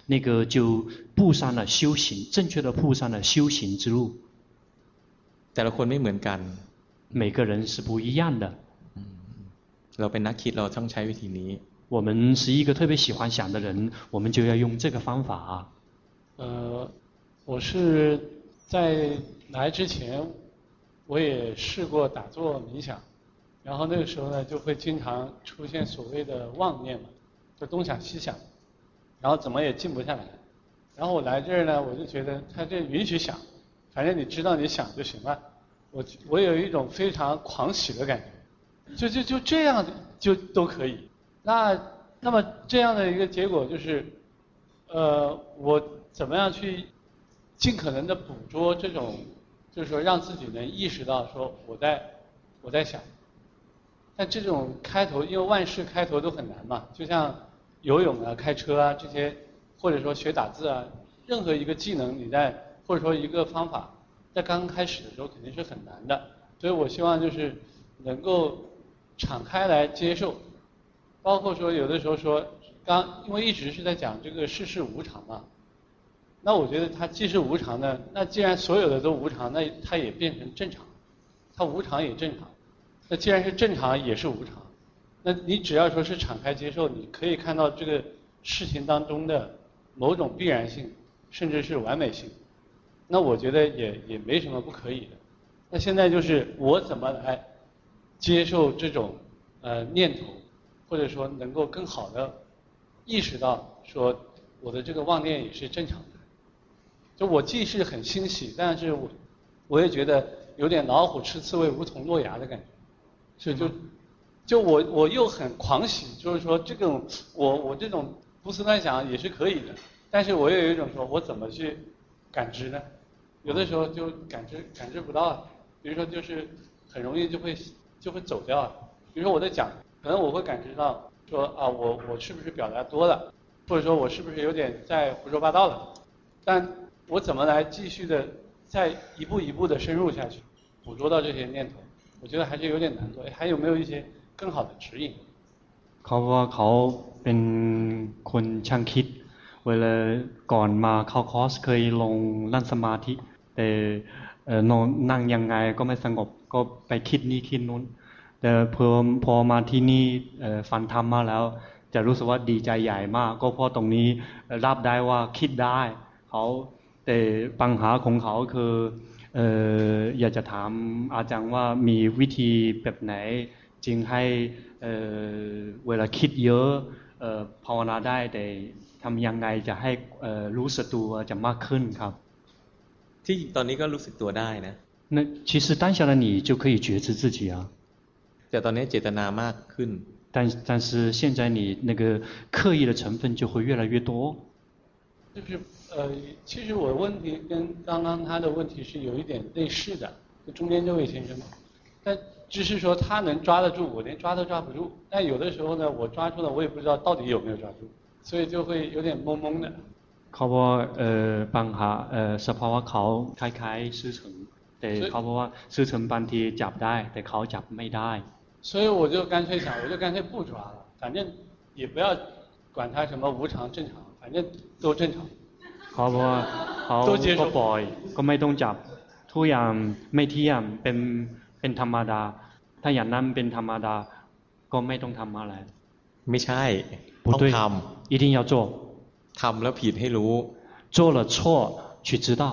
那个就步上了修行，正确的步上了修行之路。 แต่ละคนไม่เหมือนกัน每个人是不一样的。 เราเป็นนักคิดเราต้องใช้วิธีนี้。 我们是一个特别喜欢想的人，我们就要用这个方法。 我是在来之前，我也试过打坐冥想，然后那个时候呢，就会经常出现所谓的妄念嘛，就东想西想，然后怎么也静不下来。然后我来这儿呢，我就觉得他这允许想，反正你知道你想就行了。我有一种非常狂喜的感觉，就这样就都可以。那么这样的一个结果就是，我怎么样去尽可能的捕捉这种，就是说让自己能意识到说我在想。但这种开头，因为万事开头都很难嘛，就像游泳啊、开车啊这些，或者说学打字啊，任何一个技能或者说一个方法，在刚开始的时候肯定是很难的。所以我希望就是能够敞开来接受。包括说有的时候说，因为一直是在讲这个世事无常嘛，那我觉得它既是无常的，那既然所有的都无常，那它也变成正常，它无常也正常。那既然是正常，也是无常，那你只要说是敞开接受，你可以看到这个事情当中的某种必然性，甚至是完美性，那我觉得也没什么不可以的。那现在就是我怎么来接受这种念头。或者说能够更好的意识到说我的这个妄念也是正常的，就我既是很欣喜，但是我也觉得有点老虎吃刺猬无从落牙的感觉，就我又很狂喜，就是说这种我这种胡思乱想也是可以的，但是我又有一种说我怎么去感知呢？有的时候就感知不到啊，比如说就是很容易就会走掉啊，比如说我在讲。可能我会感知到说啊，我是不是表达多了，或者说我是不是有点在胡说八道了？但我怎么来继续的再一步一步的深入下去，捕捉到这些念头？我觉得还是有点难度。还有没有一些更好的指引？ เขาว่าเขาเป็นคนช่างคิดเวลาก่อนมาเข้าคอร์สเคยลงนั่งสมาธิแต่นอนนั่งยังไงก็ไม่สงบก็ไปคิดนี่คิดนู้นแต่พอมาที่นี่ฟังธรรมมาแล้วจะรู้สึกว่าดีใจใหญ่มากก็เพราะตรงนี้รับได้ว่าคิดได้เขาแต่ปัญหาของเขาคืออยากจะถามอาจารย์ว่ามีวิธีแบบไหนจึงให้เวลาคิดเยอะภาวนาได้แต่ทำยังไงจะให้รู้สึกตัวจะมากขึ้นครับที่ตอนนี้ก็รู้สึกตัวได้นะ那其实当下的你就可以觉知自己啊แต่ตอนนี้เจตนามากขึ้น但是现在你那个刻意的成分就会越来越多就是其实我的问题跟刚刚他的问题是有一点类似的，就中间这位先生嘛，但只是说他能抓得住，我连抓都抓不住。但有的时候呢，我抓住了，我也不知道到底有没有抓住，所以就会有点懵懵的。 เขาว่าปัญหาสภาวะเขาคล้ายๆซื่อเฉิงแต่เขาบอกว่าซื่อเฉิงบางทีจับได้แต่เขาจับไม่ได้所以我就干脆想，我就干脆不抓了，反正也不要管它什么无常正常，反正都正常。 เขาบอกว่าเขาก็ปล่อยก็ไม่ต้องจับทุกอย่างไม่เที่ยงเป็นธรรมดาถ้าอย่างนั้นเป็นธรรมดาก็ไม่ต้องทำอะไรไม่ใช่ต้องทำ一定要做ทำแล้วผิดให้รู้做了错去知道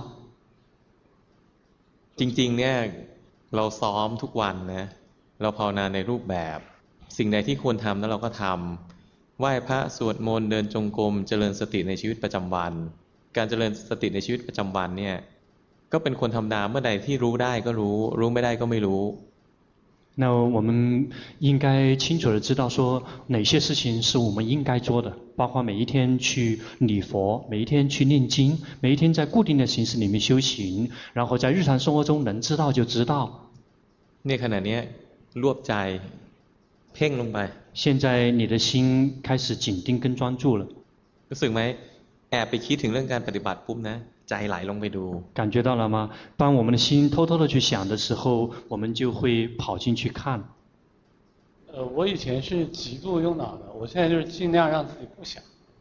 จริงๆเนี่ยเราซ้อมทุกวันนะเราภาวนาในรูปแบบสิ่งใดที่ควรทำแล้วเราก็ทำไหว้พระสวดมนต์เดินจงกรมเจริญสติในชีวิตประจำวันการเจริญสติในชีวิตประจำวันเนี่ยก็เป็นคนธรรมดาเมื่อใดที่รู้ได้ก็รู้ไม่ได้ก็ไม่รู้那我们应该清楚的知道说哪些事情是我们应该做的，包括每一天去礼佛，每一天去念经，每一天在固定的形式里面修行，然后在日常生活中能知道就知道。 เนี่ยขณะนี้รวบใจเพ่งลงไป现在你的心开始紧盯跟专注了รู้สึกไหมแอบไปคิดถึงเรื่องการปฏิบัติปุ๊บนะใจไหลลงไปดู感觉到了吗当我们的心偷偷的去想的时候我们就会跑进去看我以前是极度用脑的我现在就是尽量让自己不想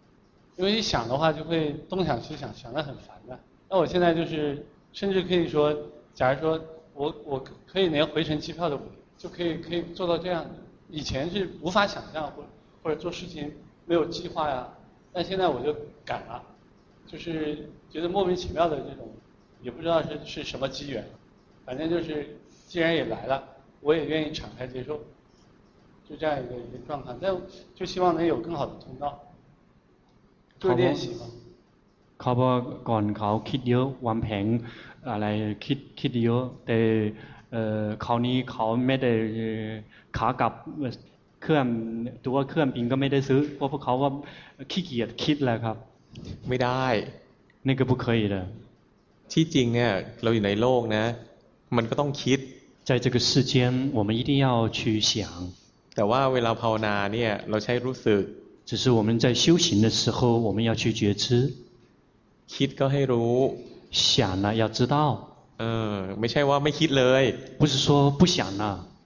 因为一想的话就会东想西想，想得很烦的。那我现在就是甚至可以说，假如说我可以连回程机票都不给，就可以做到这样的。以前是无法想象或者做事情没有计划呀，但现在我就敢了，就是觉得莫名其妙的这种，也不知道是什么机缘，反正就是既然也来了，我也愿意敞开接受，就这样一个状况。但就希望能有更好的通道，就是练习嘛。 เขาบอกก่อนเขาคิดเยอะวางแผนอะไรคิดเยอะแต่คราวนี้เขาไม่ได้ขากลับเครื่องตัวเครื่องบินก็ไม่ได้ซื้อเพราะพวกเขาว่าขี้เกียจคิดแล้วครับไม่ได้那个不可以的ที่จริงเนี่ยเราอยู่ในโลกนะมันก็ต้องคิด在这个世间我们一定要去想แต่ว่าเวลาภาวนาเนี่ยเราใช้รู้สึก只是我们在修行的时候我们要去觉知คิดก็ให้รู้想了要知道ไม่ใช่ว่าไม่คิดเลย不是说不想了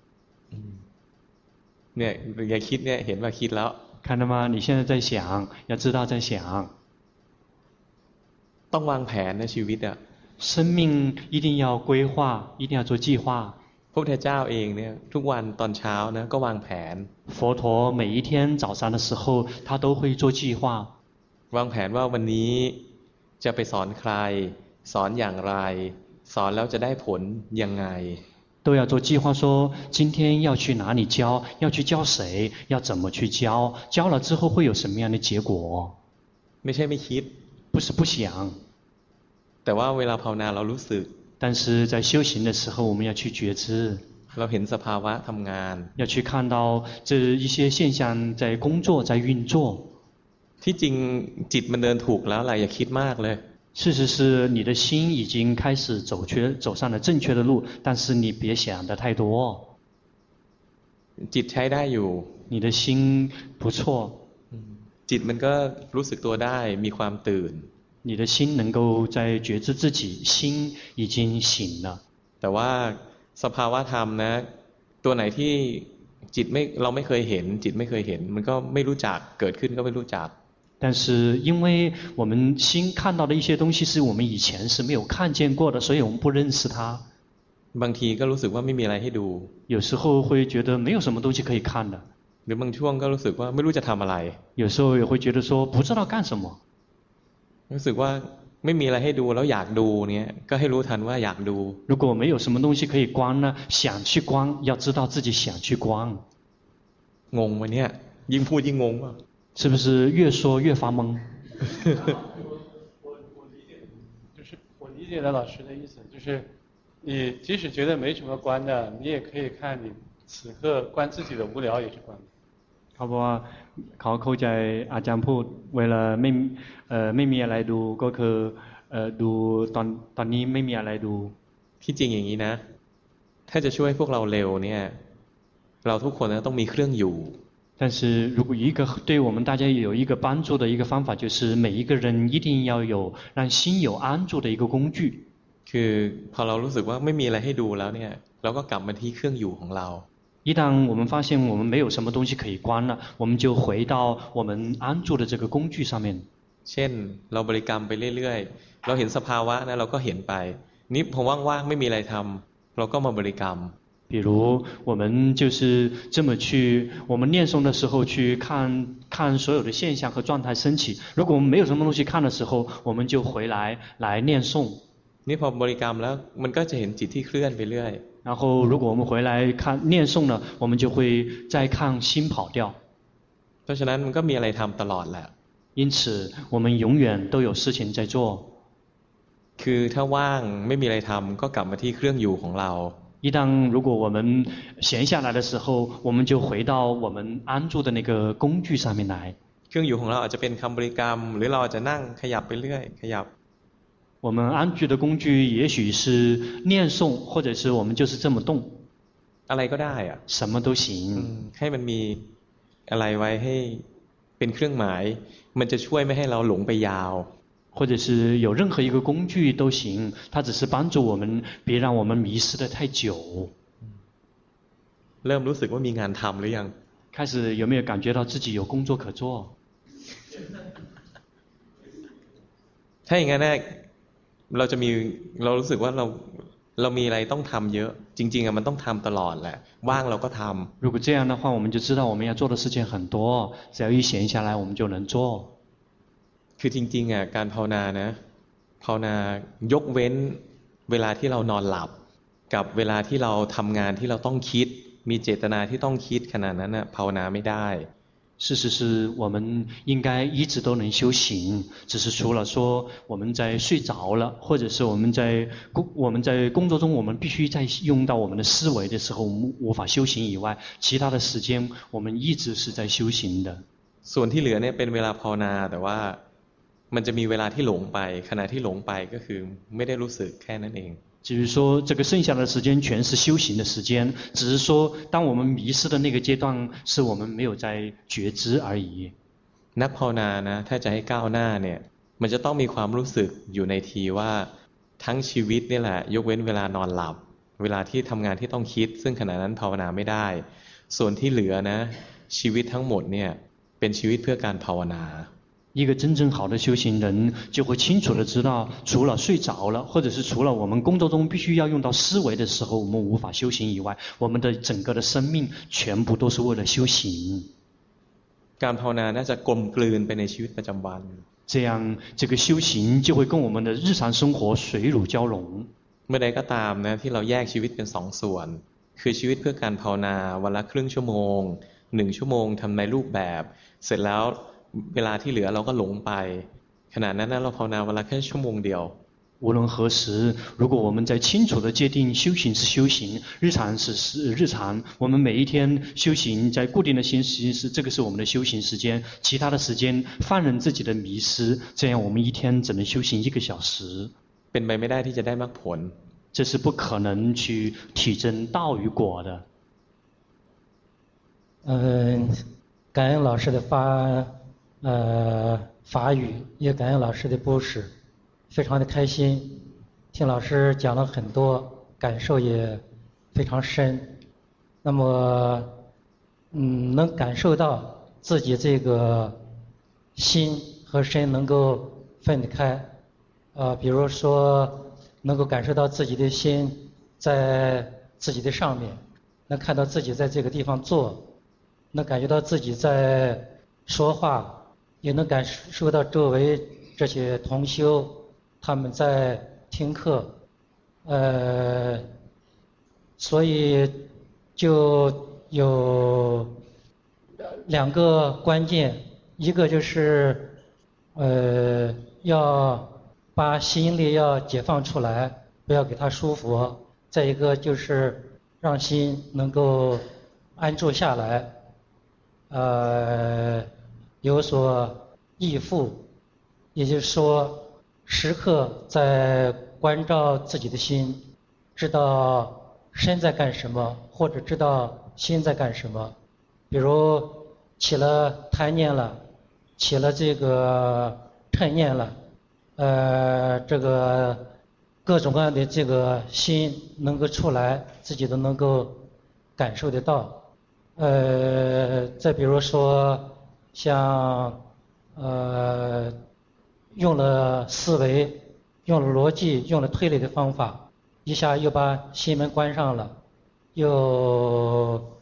เนี่ยอย่าคิดเนี่ยเห็นว่าคิดแล้ว看到吗你现在在想要知道在想ต้องวางแผนในชีวิตอ่ะ生命一定要规划一定要做计划พระพุทธเจ้าเองเนี่ยทุกวันตอนเช้านะก็วางแผน佛陀每一天早上的时候他都会做计划วางแผนว่าวันนี้จะไปสอนใครสอนอย่างไรสอนแล้วจะได้ผลยังไง都要做计划说今天要去哪里教要去教谁要怎么去教教了之后会有什么样的结果ไม่ใช่ไม่คิด不是不想แต่ว่าเวลาภาวนาเรารู้สึก但是在修行的时候我们要去觉知เราเห็นสภาวะทำงาน要去看到这一些现象在工作在运作ที่จริงจิตมันเดินถูกแล้วล่ะอย่าคิดมากเลย事实是你的心已经开始走上了正确的路但是你别想得太多จิตใช้ได้อยู่你的心不错จิตมันก็รู้สึกตัวได้มีความตื่น你的心能够在觉知自己心已经醒了แต่ว่าสภาวะธรรมนะตัวไหนที่จิตเราไม่เคยเห็นจิตไม่เคยเห็นมันก็ไม่รู้จักเกิดขึ้นก็ไม่รู้จัก但是因为我们心看到的一些东西是我们以前是没有看见过的所以我们不认识它บางทีก็รู้สึกว่าไม่มีอะไรให้ดู有时候会觉得没有什么东西可以看的หรือบางช่วงก็รู้สึกว่าไม่รู้จะทำอะไร有时候也会觉得说不知道干什么รู้สึกว่าไม่มีอะไรให้ดูแล้วอยากดูเนี่ยก็ให้รู้ทันว่าอยากดู如果没有什么东西可以观呢想去观要知道自己想去观งงไหมเนี่ยยิ่งพูดยิ่งงงป่ะ是不是越说越发懵就是我理解了老师的意思就是你即使觉得没什么观的你也可以看你此刻观自己的无聊也是观เขาบอกว่าเขาเข้าใจอาจารย์พูดเวลาไม่มีอะไรดูก็คือดูตอนนี้ไม่มีอะไรดูที่จริงอย่างนี้นะถ้าจะช่วยพวกเราเร็วเนี่ยเราทุกคนต้องมีเครื่องอยู่但是如果对我们大家有一个帮助的一个方法就是每一个人一定要有让心有安住的一个工具คือพอเรารู้สึกว่าไม่มีอะไรให้ดูแล้วเนี่ยเราก็กลับมาที่เครื่องอยู่ของเรา一旦我们发现我们没有什么东西可以观了我们就回到我们安住的这个工具上面เช่นเราบริกรรมไปเรื่อยๆเราเห็นสภาวะนะเราก็เห็นไปนี่พอว่างๆไม่มีอะไรทำเราก็มาบริกรรม比如我们就是这么去我们念诵的时候去看所有的现象和状态升起如果我们没有什么东西看的时候我们就回来念诵นี่พอบริกรรมแล้วมันก็จะเห็นจิตที่เคลื่อนไปเรื่อย然后如果我们回来看念诵呢我们就会再看心跑掉เพราะฉะนั้นมันก็มีอะไรทำตลอดแหละ因此我们永远都有事情在做คือถ้าว่างไม่มีอะไรทำก็กลับมาที่เครื่องอยู่ของเรา一旦如果我们闲下来的时候我们就回到我们安住的那个工具上面来เครื่องอยู่ของเราอาจจะเป็นคำบริกรรมหรือเราอาจจะนั่งขยับไปเรื่อยขยับ我们安居的工具也许是念诵或者是我们就是这么动อะไรก็ได้อะ什么都行ให้มันมีอะไรไว้ให้เป็นเครื่องหมายมันจะช่วยไม่ให้เราหลงไปยาว或者是有任何一个工具都行它只是帮助我们别让我们迷失得太久เริ่มรู้สึกว่ามีงานทำหรือยัง开始有没有感觉到自己有工作可做ถ้าอย่างนั้นเนี่ยเรารู้สึกว่าเรามีอะไรต้องทำเยอะจริงๆมันต้องทำตลอดแหละว่างเราก็ทำ如果这样的话我们就知道我们要做的事情很多只要一闲下来我们就能做คือจริงๆการภาวนานะภาวนายกเว้นเวลาที่เรานอนหลับกับเวลาที่เราทำงานที่เราต้องคิดมีเจตนาที่ต้องคิดขนาดนั้นภาวนาไม่ได้事实是我们应该一直都能修行只是除了说我们在睡着了或者是我们在工作中我们必须在用到我们的思维的时候我们无法修行以外其他的时间我们一直是在修行的ส่วนที่เหลือเนี่ยเป็นเวลาภาวนาแต่ว่ามันจะมีเวลาที่หลงไปขณะที่หลงไปก็คือไม่ได้รู้สึกแค่นั้นเอง至于说这个剩下的时间全是修行的时间只是说当我们迷失的那个阶段是我们没有在觉知而已นักภาวนานะถ้าจะให้ก้าวหน้าเนี่ยมันจะต้องมีความรู้สึกอยู่ในทีว่าทั้งชีวิตนี่แหละยกเว้นเวลานอนหลับเวลาที่ทำงานที่ต้องคิดซึ่งขณะนั้นภาวนาไม่ได้ส่วนที่เหลือนะชีวิตทั้งหมดเนี่ยเป็นชีวิตเพื่อการภาวนา一个真正好的修行人就会清楚地知道除了睡着了或者是除了我们工作中必须要用到思维的时候我们无法修行以外我们的整个的生命全部都是为了修行การภาวนาน่าจะกลมกลืนไปในชีวิตประจำวัน这样这个修行就会跟我们的日常生活水乳交融เมื่อใดก็ตามนะที่เราแยกชีวิตเป็นสองส่วนคือชีวิตเพื่อการภาวนาวันละครึ่งชั่วโมง1 ชั่วโมงทำในรูปแบบเสร็จแล้วเวลาที่เหลือเราก็หลงไปขณะนั้นเราภาวนาวันละแค่ชั่วโมงเดียว无论何时如果我们在清楚地界定修行是修行日常是日常我们每一天修行在固定的形式是这个是我们的修行时间其他的时间放任自己的迷失这样我们一天只能修行1个小时เป็นไปไม่ได้ที่จะได้มรรคผล这是不可能去体证道与果的感恩老师的法语也感恩老师的布施非常的开心听老师讲了很多感受也非常深那么能感受到自己这个心和身能够分开比如说能够感受到自己的心在自己的上面能看到自己在这个地方坐能感觉到自己在说话也能感受到周围这些同修他们在听课所以就有2个关键一个就是要把吸引力要解放出来不要给它束缚再一个就是让心能够安住下来有所依附也就是说时刻在关照自己的心知道身在干什么或者知道心在干什么比如起了贪念了起了这个嗔念了这个各种各样的这个心能够出来自己都能够感受得到再比如说像用了思维用了逻辑用了推理的方法一下又把心门关上了又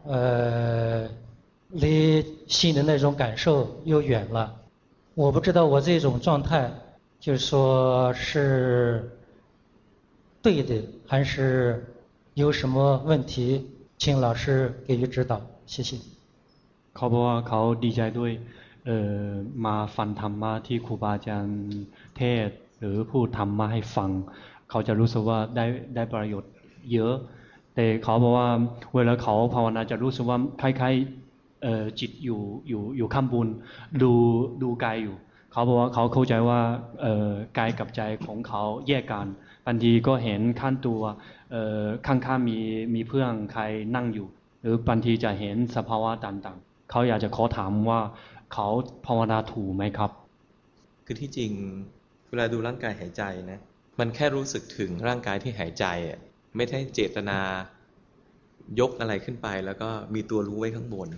离心的那种感受又远了我不知道我这种状态就是说是对的还是有什么问题请老师给予指导谢谢เขาบอกว่าเขาดีใจด้วยมาฟังธรรมะที่ครูบาอาจารย์เทศหรือพูดธรรมะให้ฟังเขาจะรู้สึกว่าได้ประโยชน์เยอะแต่เขาบอกว่าเวลาเขาภาวนาจะรู้สึกว่าคล้ายๆจิตอยู่ข้างบนดูกายอยู่เขาบอกว่าเขาเข้าใจว่ากายกับใจของเขาแยกกันบางทีก็เห็นข้างตัวข้างๆมีเพื่อนใครนั่งอยู่หรือบางทีจะเห็นสภาวะต่างๆเขาอยากจะขอถามว่าเขาภาวนาถูกไหมครับคือที่จริงเวลาดูร่างกายหายใจนะมันแค่รู้สึกถึงร่างกายที่หายใจไม่ได้เจตนายกอะไรขึ้นไปแล้วก็มีตัวรู้ไว้ข้างบน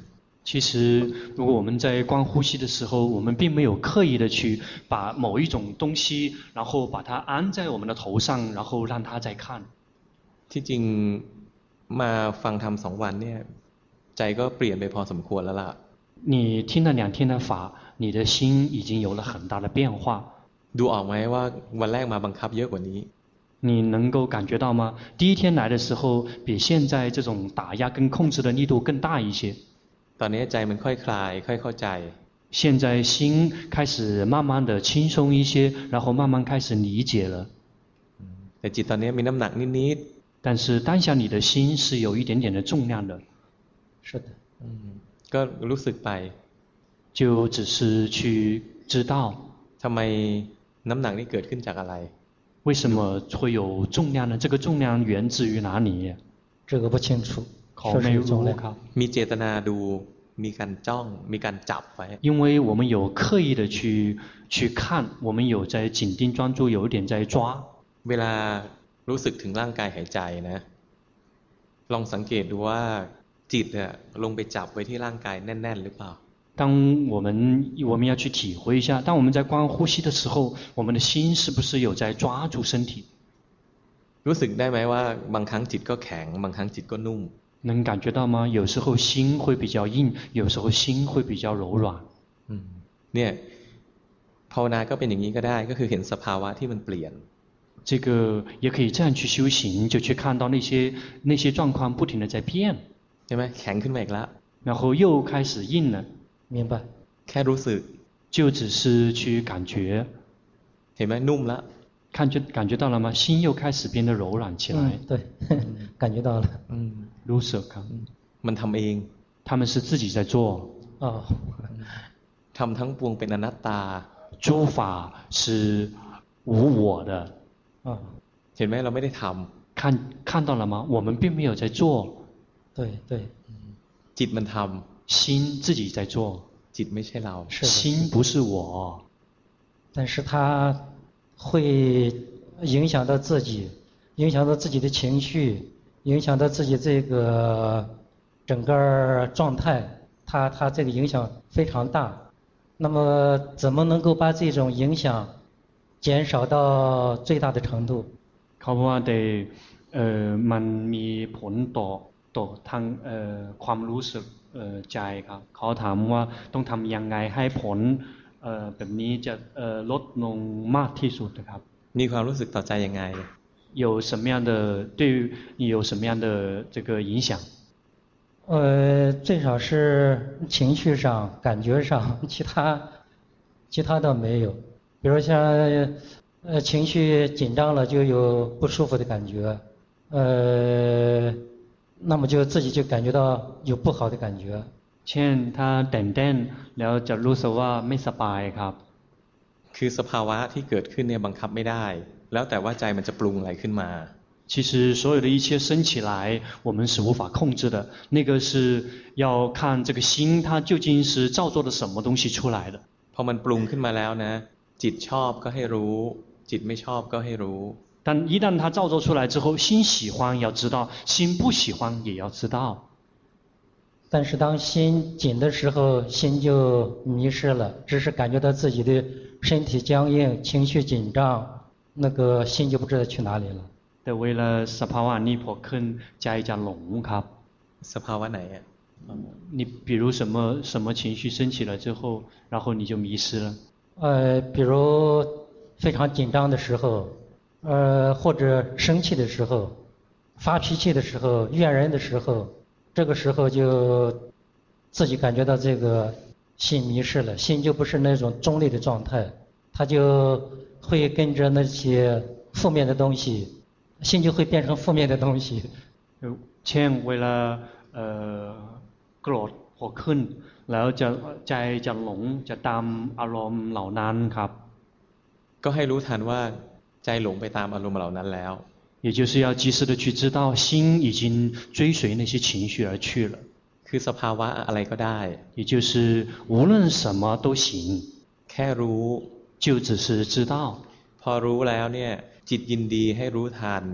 其实，如果我们在观呼吸的时候，我们并没有刻意的去把某一种东西，然后把它安在我们的头上，然后让它在看。 ที่จริงมาฟังธรรม2 วันเนี่ยใจก็เปลี่ยนไปพอสมควรแล้วล่ะ你听了2天的法，你的心已经有了很大的变化。 ดูออกไหมว่าวันแรกมาบังคับเยอะกว่านี้你能够感觉到吗？第一天来的时候，比现在这种打压跟控制的力度更大一些。 ตอนนี้ใจมันค่อยคลายค่อยเข้าใจ现在心开始慢慢的轻松一些，然后慢慢开始理解了。 แต่จิตตอนนี้มีน้ำหนักนิดๆ但是当下你的心是有一点点的重量的。 是的。 ก็รู้สึกไป就只是去知道ทำไมน้ำหนักนี้เกิดขึ้นจากอะไร为什么会有重量呢？这个重量源自于哪里？ 这个不清楚。 เขาไม่รู้ครับมีเจตนาดูมีการจ้องมีการจับไว้因为我们有刻意的去看，我们有在紧盯专注，有一点在抓。 เวลารู้สึกถึงร่างกายหายใจนะลองสังเกตดูว่าจิตอะลงไปจับไว้ที่ร่างกายแน่นๆหรือเปล่า当我们要去体会一下，当我们在观呼吸的时候，我们的心是不是有在抓住身体？ รู้สึกได้ไหมว่าบางครั้งจิตก็แข็งบางครั้งจิตก็นุ่ม能感觉到吗？有时候心会比较硬，有时候心会比较柔软。 เนี่ยภาวนาก็เป็นอย่างนี้ก็ได้ก็คือเห็นสภาวะที่มันเปลี่ยน这个也可以这样去修行，就去看到那些状况不停的在变。 ใช่ไหมแข็งขึ้นมาอีกแล้ว然后又开始硬了。 明白。 แค่รู้สึก就只是去感觉。 เห็นไหมนุ่มแล้ว感觉到了吗？心又开始变得柔软起来。 对，感觉到了。 รู้สึกครับมันทำเอง他们是自己在做。 ทำทั้งปวงเป็นอนัตตา诸法是无我的。 เห็นไหมเราไม่ได้ทำ看到了吗？我们并没有在做。 对对。 จิตมันทำ心自己在做。 จิตไม่ใช่เรา心不是我。 但是它会影响到自己，影响到自己的情绪，影响到自己这个整个状态，它这个影响非常大。那么怎么能够把这种影响减少到最大的程度？ เขาว่าแต่มันมีผลต่อทางความรู้สึกใจครับเขาถามว่าต้องทำยังไงให้ผลแบบนี้จะลดลงมากที่สุดนะครับมีความรู้สึกต่อใจยังไง有什么样的对于你有什么样的这个影响最少是情绪上感觉上其他倒没有比如像情绪紧张了就有不舒服的感觉那么就自己就感觉到有不好的感觉เช่นถ้าตื่นเต้นแล้วจะรู้สึกว่าไม่สบายครับคือสภาวะที่เกิดขึ้นเนี่ยบังคับไม่ได้แล้วแต่ว่าใจมันจะปรุงอะไรขึ้นมา其实所有的一切升起来我们是无法控制的那个是要看这个心它究竟是造作了什么东西出来的พอมันปรุงขึ้นมาแล้วนะจิตชอบก็ให้รู้จิตไม่ชอบก็ให้รู้但一旦它造作出来之后心喜欢要知道心不喜欢也要知道但是当心紧的时候心就迷失了只是感觉到自己的身体僵硬情绪紧张那个心就不知道去哪里了แต่เวลาสภาวะนี้พอขึ้นใจจะหลงครับสภาวะไหนอ่ะ你比如什么情绪升起了之后然后你就迷失了比如非常紧张的时候或者生气的时候发脾气的时候怨人的时候这个时候就自己感觉到这个心迷失了心就不是那种中立的状态它就会跟着那些负面的东西心就会变成负面的东西เช่นเวลาโกรธพอขึ้นแล้วใจจะหลงจะตามอารมณ์เหล่านั้นครับก็ให้รู้ทันว่าใจหลงไปตามอารมณ์เหล่านั้นแล้ว也就是要及时的去知道心已经追随那些情绪而去了คือสภาวะอะไรก็ได้也就是无论什么都行แค่รู้就只是知道พอรู้แล้วเนี่ยจิตยินดีให้รู้ทัน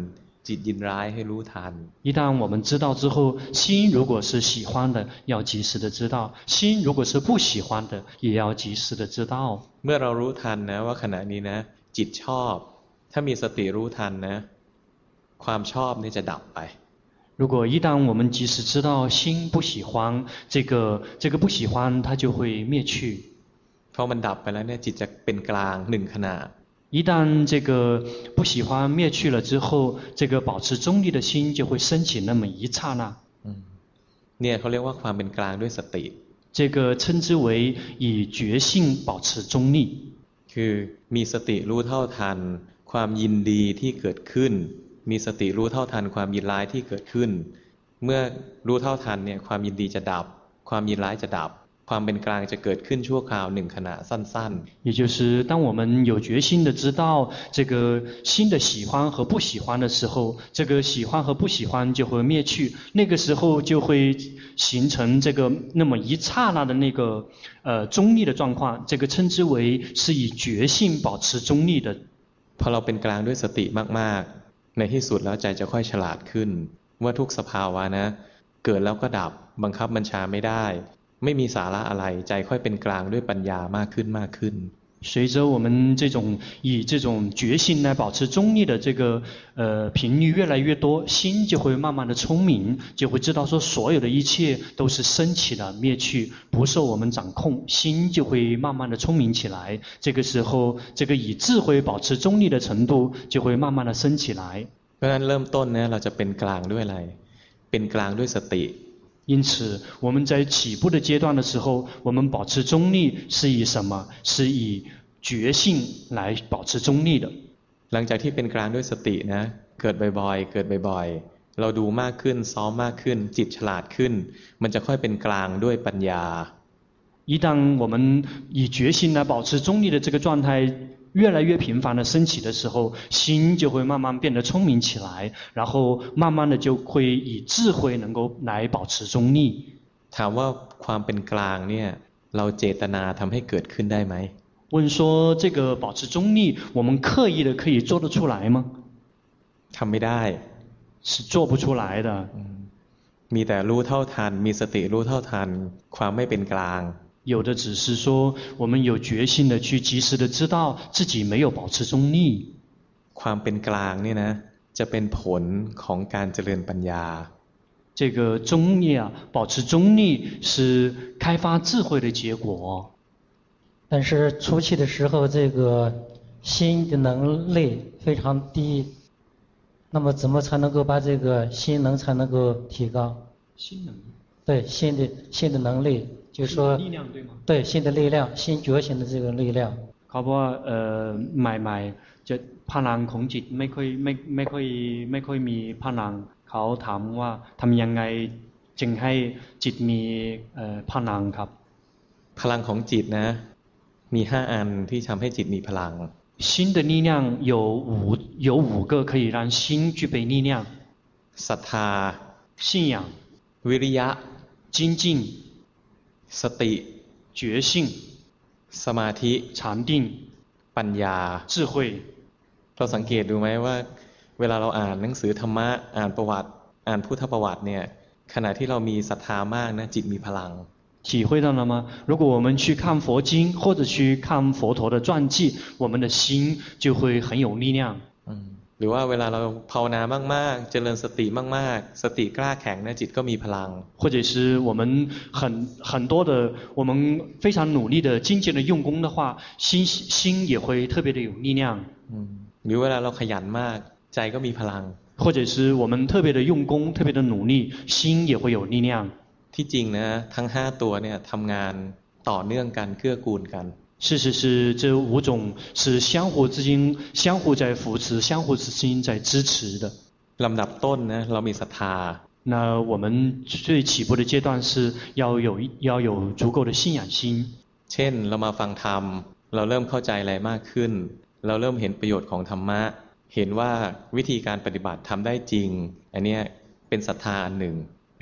จิตยินร้ายให้รู้ทัน一旦我们知道之后，心如果是喜欢的，要及时的知道；心如果是不喜欢的，也要及时的知道。 เมื่อเรารู้ทันนะว่าขณะนี้นะจิตชอบถ้ามีสติรู้ทันนะความชอบนี่จะดับไป如果一旦我们及时知道心不喜欢，这个不喜欢它就会灭去。 พอมันดับไปแล้วเนี่ยจิตจะเป็นกลางหนึ่งขณะ一旦这个不喜欢灭去了之后，这个保持中立的心就会升起那么一刹那。 เนี่ยเขาเรียกว่าความเป็นกลางด้วยสติ这个称之为以觉性保持中立。 คือมีสติรู้เท่าทันความยินดีที่เกิดขึ้นมีสติรู้เท่าทันความยินร้ายที่เกิดขึ้นเมื่อรู้เท่าทันเนี่ยความยินดีจะดับความยินร้ายจะดับความเป็นกลางจะเกิดขึ้นชั่วคราวหนึ่งขณะสั้นๆ也就是当我们有决心的知道这个心的喜欢和不喜欢的时候，这个喜欢和不喜欢就会灭去，那个时候就会形成这个那么一刹那的那个中立的状况，这个称之为是以觉性保持中立的。 พอเราเป็นกลางด้วยสติมากๆในที่สุดแล้วใจจะค่อยฉลาดขึ้นว่าทุกสภาวะนะเกิดแล้วก็ดับบังคับบัญชาไม่ได้ไม่มีสาระอะไรใจค่อยเป็นกลางด้วยปัญญามากขึ้นมากขึ้น随着我们以这种决心来保持中立的这个频率越来越多，心就会慢慢的聪明，就会知道说所有的一切都是升起的灭去，不受我们掌控，心就会慢慢的聪明起来。这个时候，这个以智慧保持中立的程度就会慢慢的升起来。 เพราะฉะนั้นเริ่มต้นเนี่ยเราจะเป็นกลางด้วยอะไรเป็นกลางด้วยสติ因此我们在起步的阶段的时候，我们保持中立是以什么？是以觉性来保持中立的。 หลังจากที่เป็นกลางด้วยสตินะเกิดบ่อยๆเกิดบ่อยๆเราดูมากขึ้นซ้อมมากขึ้นจิตฉลาดขึ้นมันจะค่อยเป็นกลางด้วยปัญญา一旦我们以觉性来保持中立的这个状态越来越频繁的升起的时候，心就会慢慢变得聪明起来，然后慢慢的就会以智慧能够来保持中立。 ถามว่าความเป็นกลางเนี่ยเราเจตนาทำให้เกิดขึ้นได้ไหม问说这个保持中立我们刻意的可以做得出来吗？ ทำไม่ได้是做不出来的มีแต่รู้เท่าทันมีสติรู้เท่าทันความไม่เป็นกลาง有的只是说我们有决心的去及时的知道自己没有保持中立ความเป็นกลางเนี่ยนะจะเป็นผลของการเจริญปัญญา这个中立保持中立是开发智慧的结果但是初期的时候这个心的能力非常低那么怎么才能够把这个心能才能够提高心能对心的能力就是说力量对吗对心的力量心觉醒的这个力量เขาบอกว่าใหม่ๆจะพลังของจิตไม่ค่อยมีพลังเขาถามว่าทำยังไงจึงให้จิตมีพลังครับพลังของจิตนะมี5อันที่ทำให้จิตมีพลัง心的力量有5个可以让心具备力量ศรัทธา信仰วิริยะ精进สติ觉性สมาธิ禅定ปัญญา智慧เราสังเกตดูไหมว่าเวลาเราอ่านหนังสือธรรมะอ่านประวัติอ่านพุทธประวัติเนี่ยขณะที่เรามีศรัทธามากนะจิตมีพลัง体会到了吗？如果我们去看佛经或者去看佛陀的传记，我们的心就会很有力量。 หรือว่าเวลาเราภาวนามากๆเจริญสติมากๆสติกล้าแข็งนะจิตก็มีพลัง或者是我们很多的我们非常努力的精进的用功的话，心也会特别的有力量。 หรือเวลาเราขยันมากใจก็มีพลัง或者是我们特别的用功特别的努力，心也会有力量。 ที่จริงนะทั้ง5ตัวเนี่ยทำงานต่อเนื่องกันเกื้อกูลกัน事实是这5种是相互在扶持相互之间在支持的ลำดับต้นนะเรามีศรัทธา那我们最起步的阶段是要有足够的信仰心เช่นเรามาฟังธรรมเราเริ่มเข้าใจอะไรมากขึ้นเราเริ่มเห็นประโยชน์ของธรรมะเห็นว่าวิธีการปฏิบัติทำได้จริงอันนี้เป็นศรัทธาอันหนึ่ง比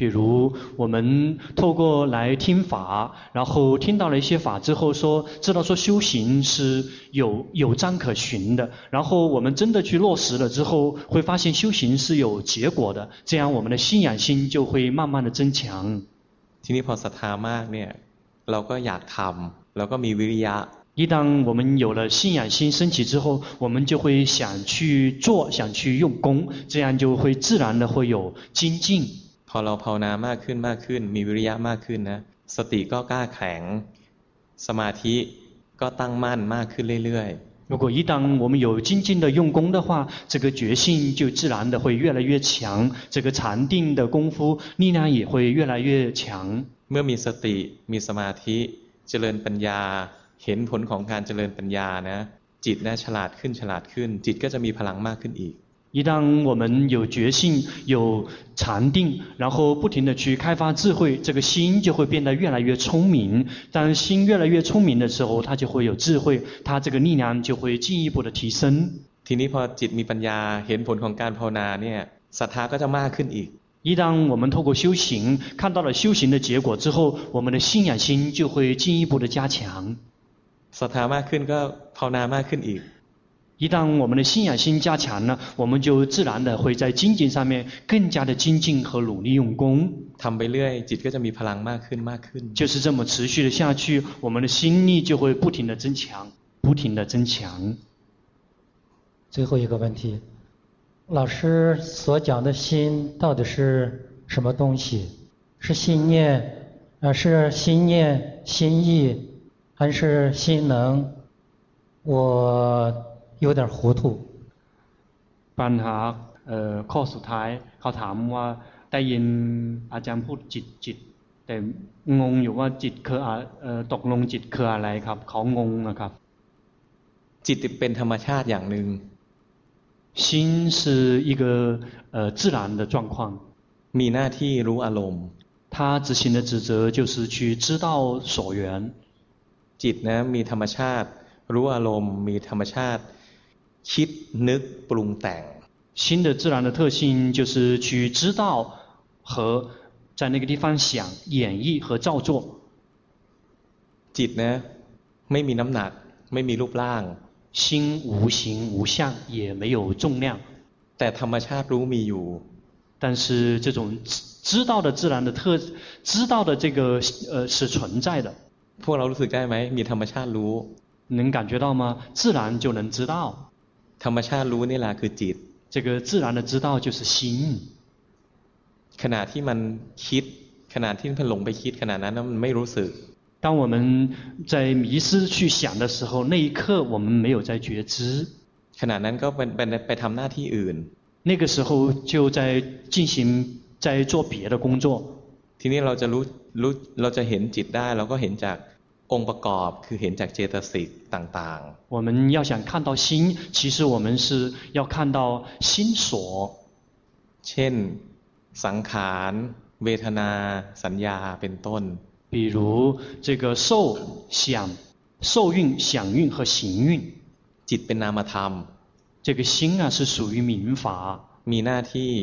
比如我们透过来听法，然后听到了一些法之后知道说修行是有章可循的，然后我们真的去落实了之后，会发现修行是有结果的，这样我们的信仰心就会慢慢的增强。 ทีนี้พอศรัทธามากเนี่ยเราก็อยากทำแล้วก็มีวิริยะ一旦我们有了信仰心升起之后，我们就会想去做，想去用功，这样就会自然的会有精进。 พอเราภาวนามากขึ้นมากขึ้นมีวิริยะมากขึ้นนะสติก็กล้าแข็งสมาธิก็ตั้งมั่นมากขึ้นเรื่อยๆ如果一旦我们有精进的用功的话，这个决心就自然的会越来越强，这个禅定的功夫力量也会越来越强。 เมื่อมีสติมีสมาธิเจริญปัญญาเห็นผลของการเจริญปัญญานะจิตนะฉลาดขึ้นจิตก็จะมีพลังมากขึ้นอีก一旦我们有决心有禅定，然后不停的去开发智慧，这个心就会变得越来越聪明。当心越来越聪明的时候，它就会有智慧，它这个力量就会进一步的提升。 ทีนี้พอจิตมีปัญญาเห็นผลของการภาวนาเนี่ยศรัทธาก็จะมากขึ้นอีก一旦我们透过修行看到了修行的结果之后，我们的信仰心就会进一步的加强。 ศรัทธามากขึ้นก็ภาวนามากขึ้นอีก一旦我们的信仰心加强了，我们就自然的会在精进上面更加的精进和努力用功。 ทำไปเรื่อยจิตก็จะมีพลังมากขึ้นมากขึ้น就是这么持续的下去，我们的心力就会不停的增强，不停的增强。 最后一个问题，老师所讲的心到底是什么东西？是心念，是心念、心意，还是心能？我有点糊涂ปัญหาข้อสุดท้ายเขาถามว่าได้ยินอาจารย์พูดจิตแต่งงอยู่ว่าจิตคือตกลงจิตคืออะไรครับเขางงนะครับจิตเป็นธรรมชาติอย่างหนึ่ง心是一个自然的状况มีหน้าที่รู้อารมณ์他执行的职责就是去知道所缘จิตนะมีธรรมชาติรู้อารมณ์มีธรรมชาติคิดนึกปรุงแต่ง心的自然的特性就是去知道和在那个地方想演绎和造作จิตนะไม่มีน้ำหนักไม่มีรูปร่าง心无形无相也没有重量แต่ธรรมชาติรู้มีอยู่但是这种知道的自然的知道的这个是存在的พวกเรารู้สึกได้ไหมมีธรรมชาติรู้能感觉到吗自然就能知道ธรรมชาติรู้นี่แหละคือจิต这个自然的知道就是心ขณะที่มันคิดขณะที่มันหลงไปคิดขณะนั้นมันไม่รู้สึก当我们在迷失去想的时候那一刻我们没有在觉知ขณะนั้นก็ไปทำหน้าที่อื่น那个时候就在进行在做别的工作ทีนี้เราจะเห็นจิตได้เราก็เห็นจากองค์ประกอบคือเห็นจากเจตสิกต่างๆ我们要想看到心其实我们是要看到心所เช่นสังขารเวทนาสัญญาเป็นต้น比如这个受蕴想蕴和行蕴จิตเป็นนามธรรม这个心啊是属于民法มีหน้าที่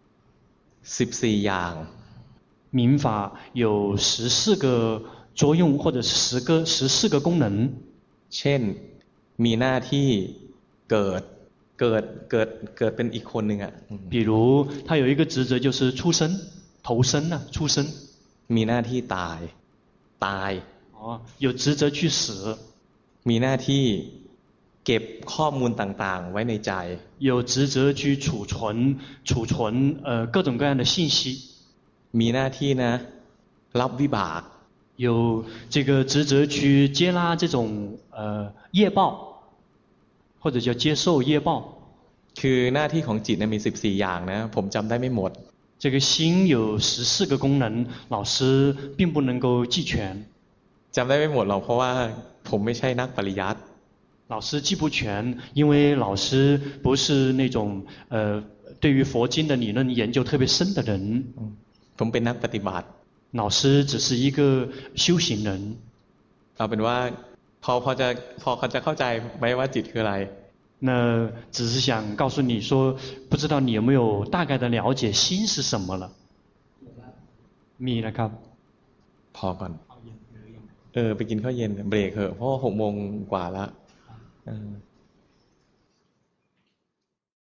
14อย่าง民法有14个作用或者是14个功能เช่นมีหน้าที่เกิดเป็นอีกคนนึงอ่ะ比如他有一个职责就是出生投生啊出生มีหน้าที่ตาย有职责去死มีหน้าที่เก็บข้อมูลต่างๆไว้ในใจ有职责去储存各种各样的信息มีหน้าที่นะรับวิบาก有这个职责去接纳这种业报或者叫接受业报คือหน้าที่ของจิตมี14อย่างนะผมจำได้ไม่หมด这个心有14个功能老师并不能够记全จำได้ไม่หมดหรอกเพราะว่าผมไม่ใช่นักปริยัติ老师记不全因为老师不是那种对于佛经的理论研究特别深的人ผมเป็นนักปฏิบัติ老师只是一个修行人เอาเป็นว่าพอจะเข้าใจไหมว่าจิตคืออะไร那只是想告诉你说不知道你有没有大概的了解心是什么了มีนะครับพอก่อนไปกินข้าวเย็นเบรกเถอะเพราะว่า6 โมงกว่าละ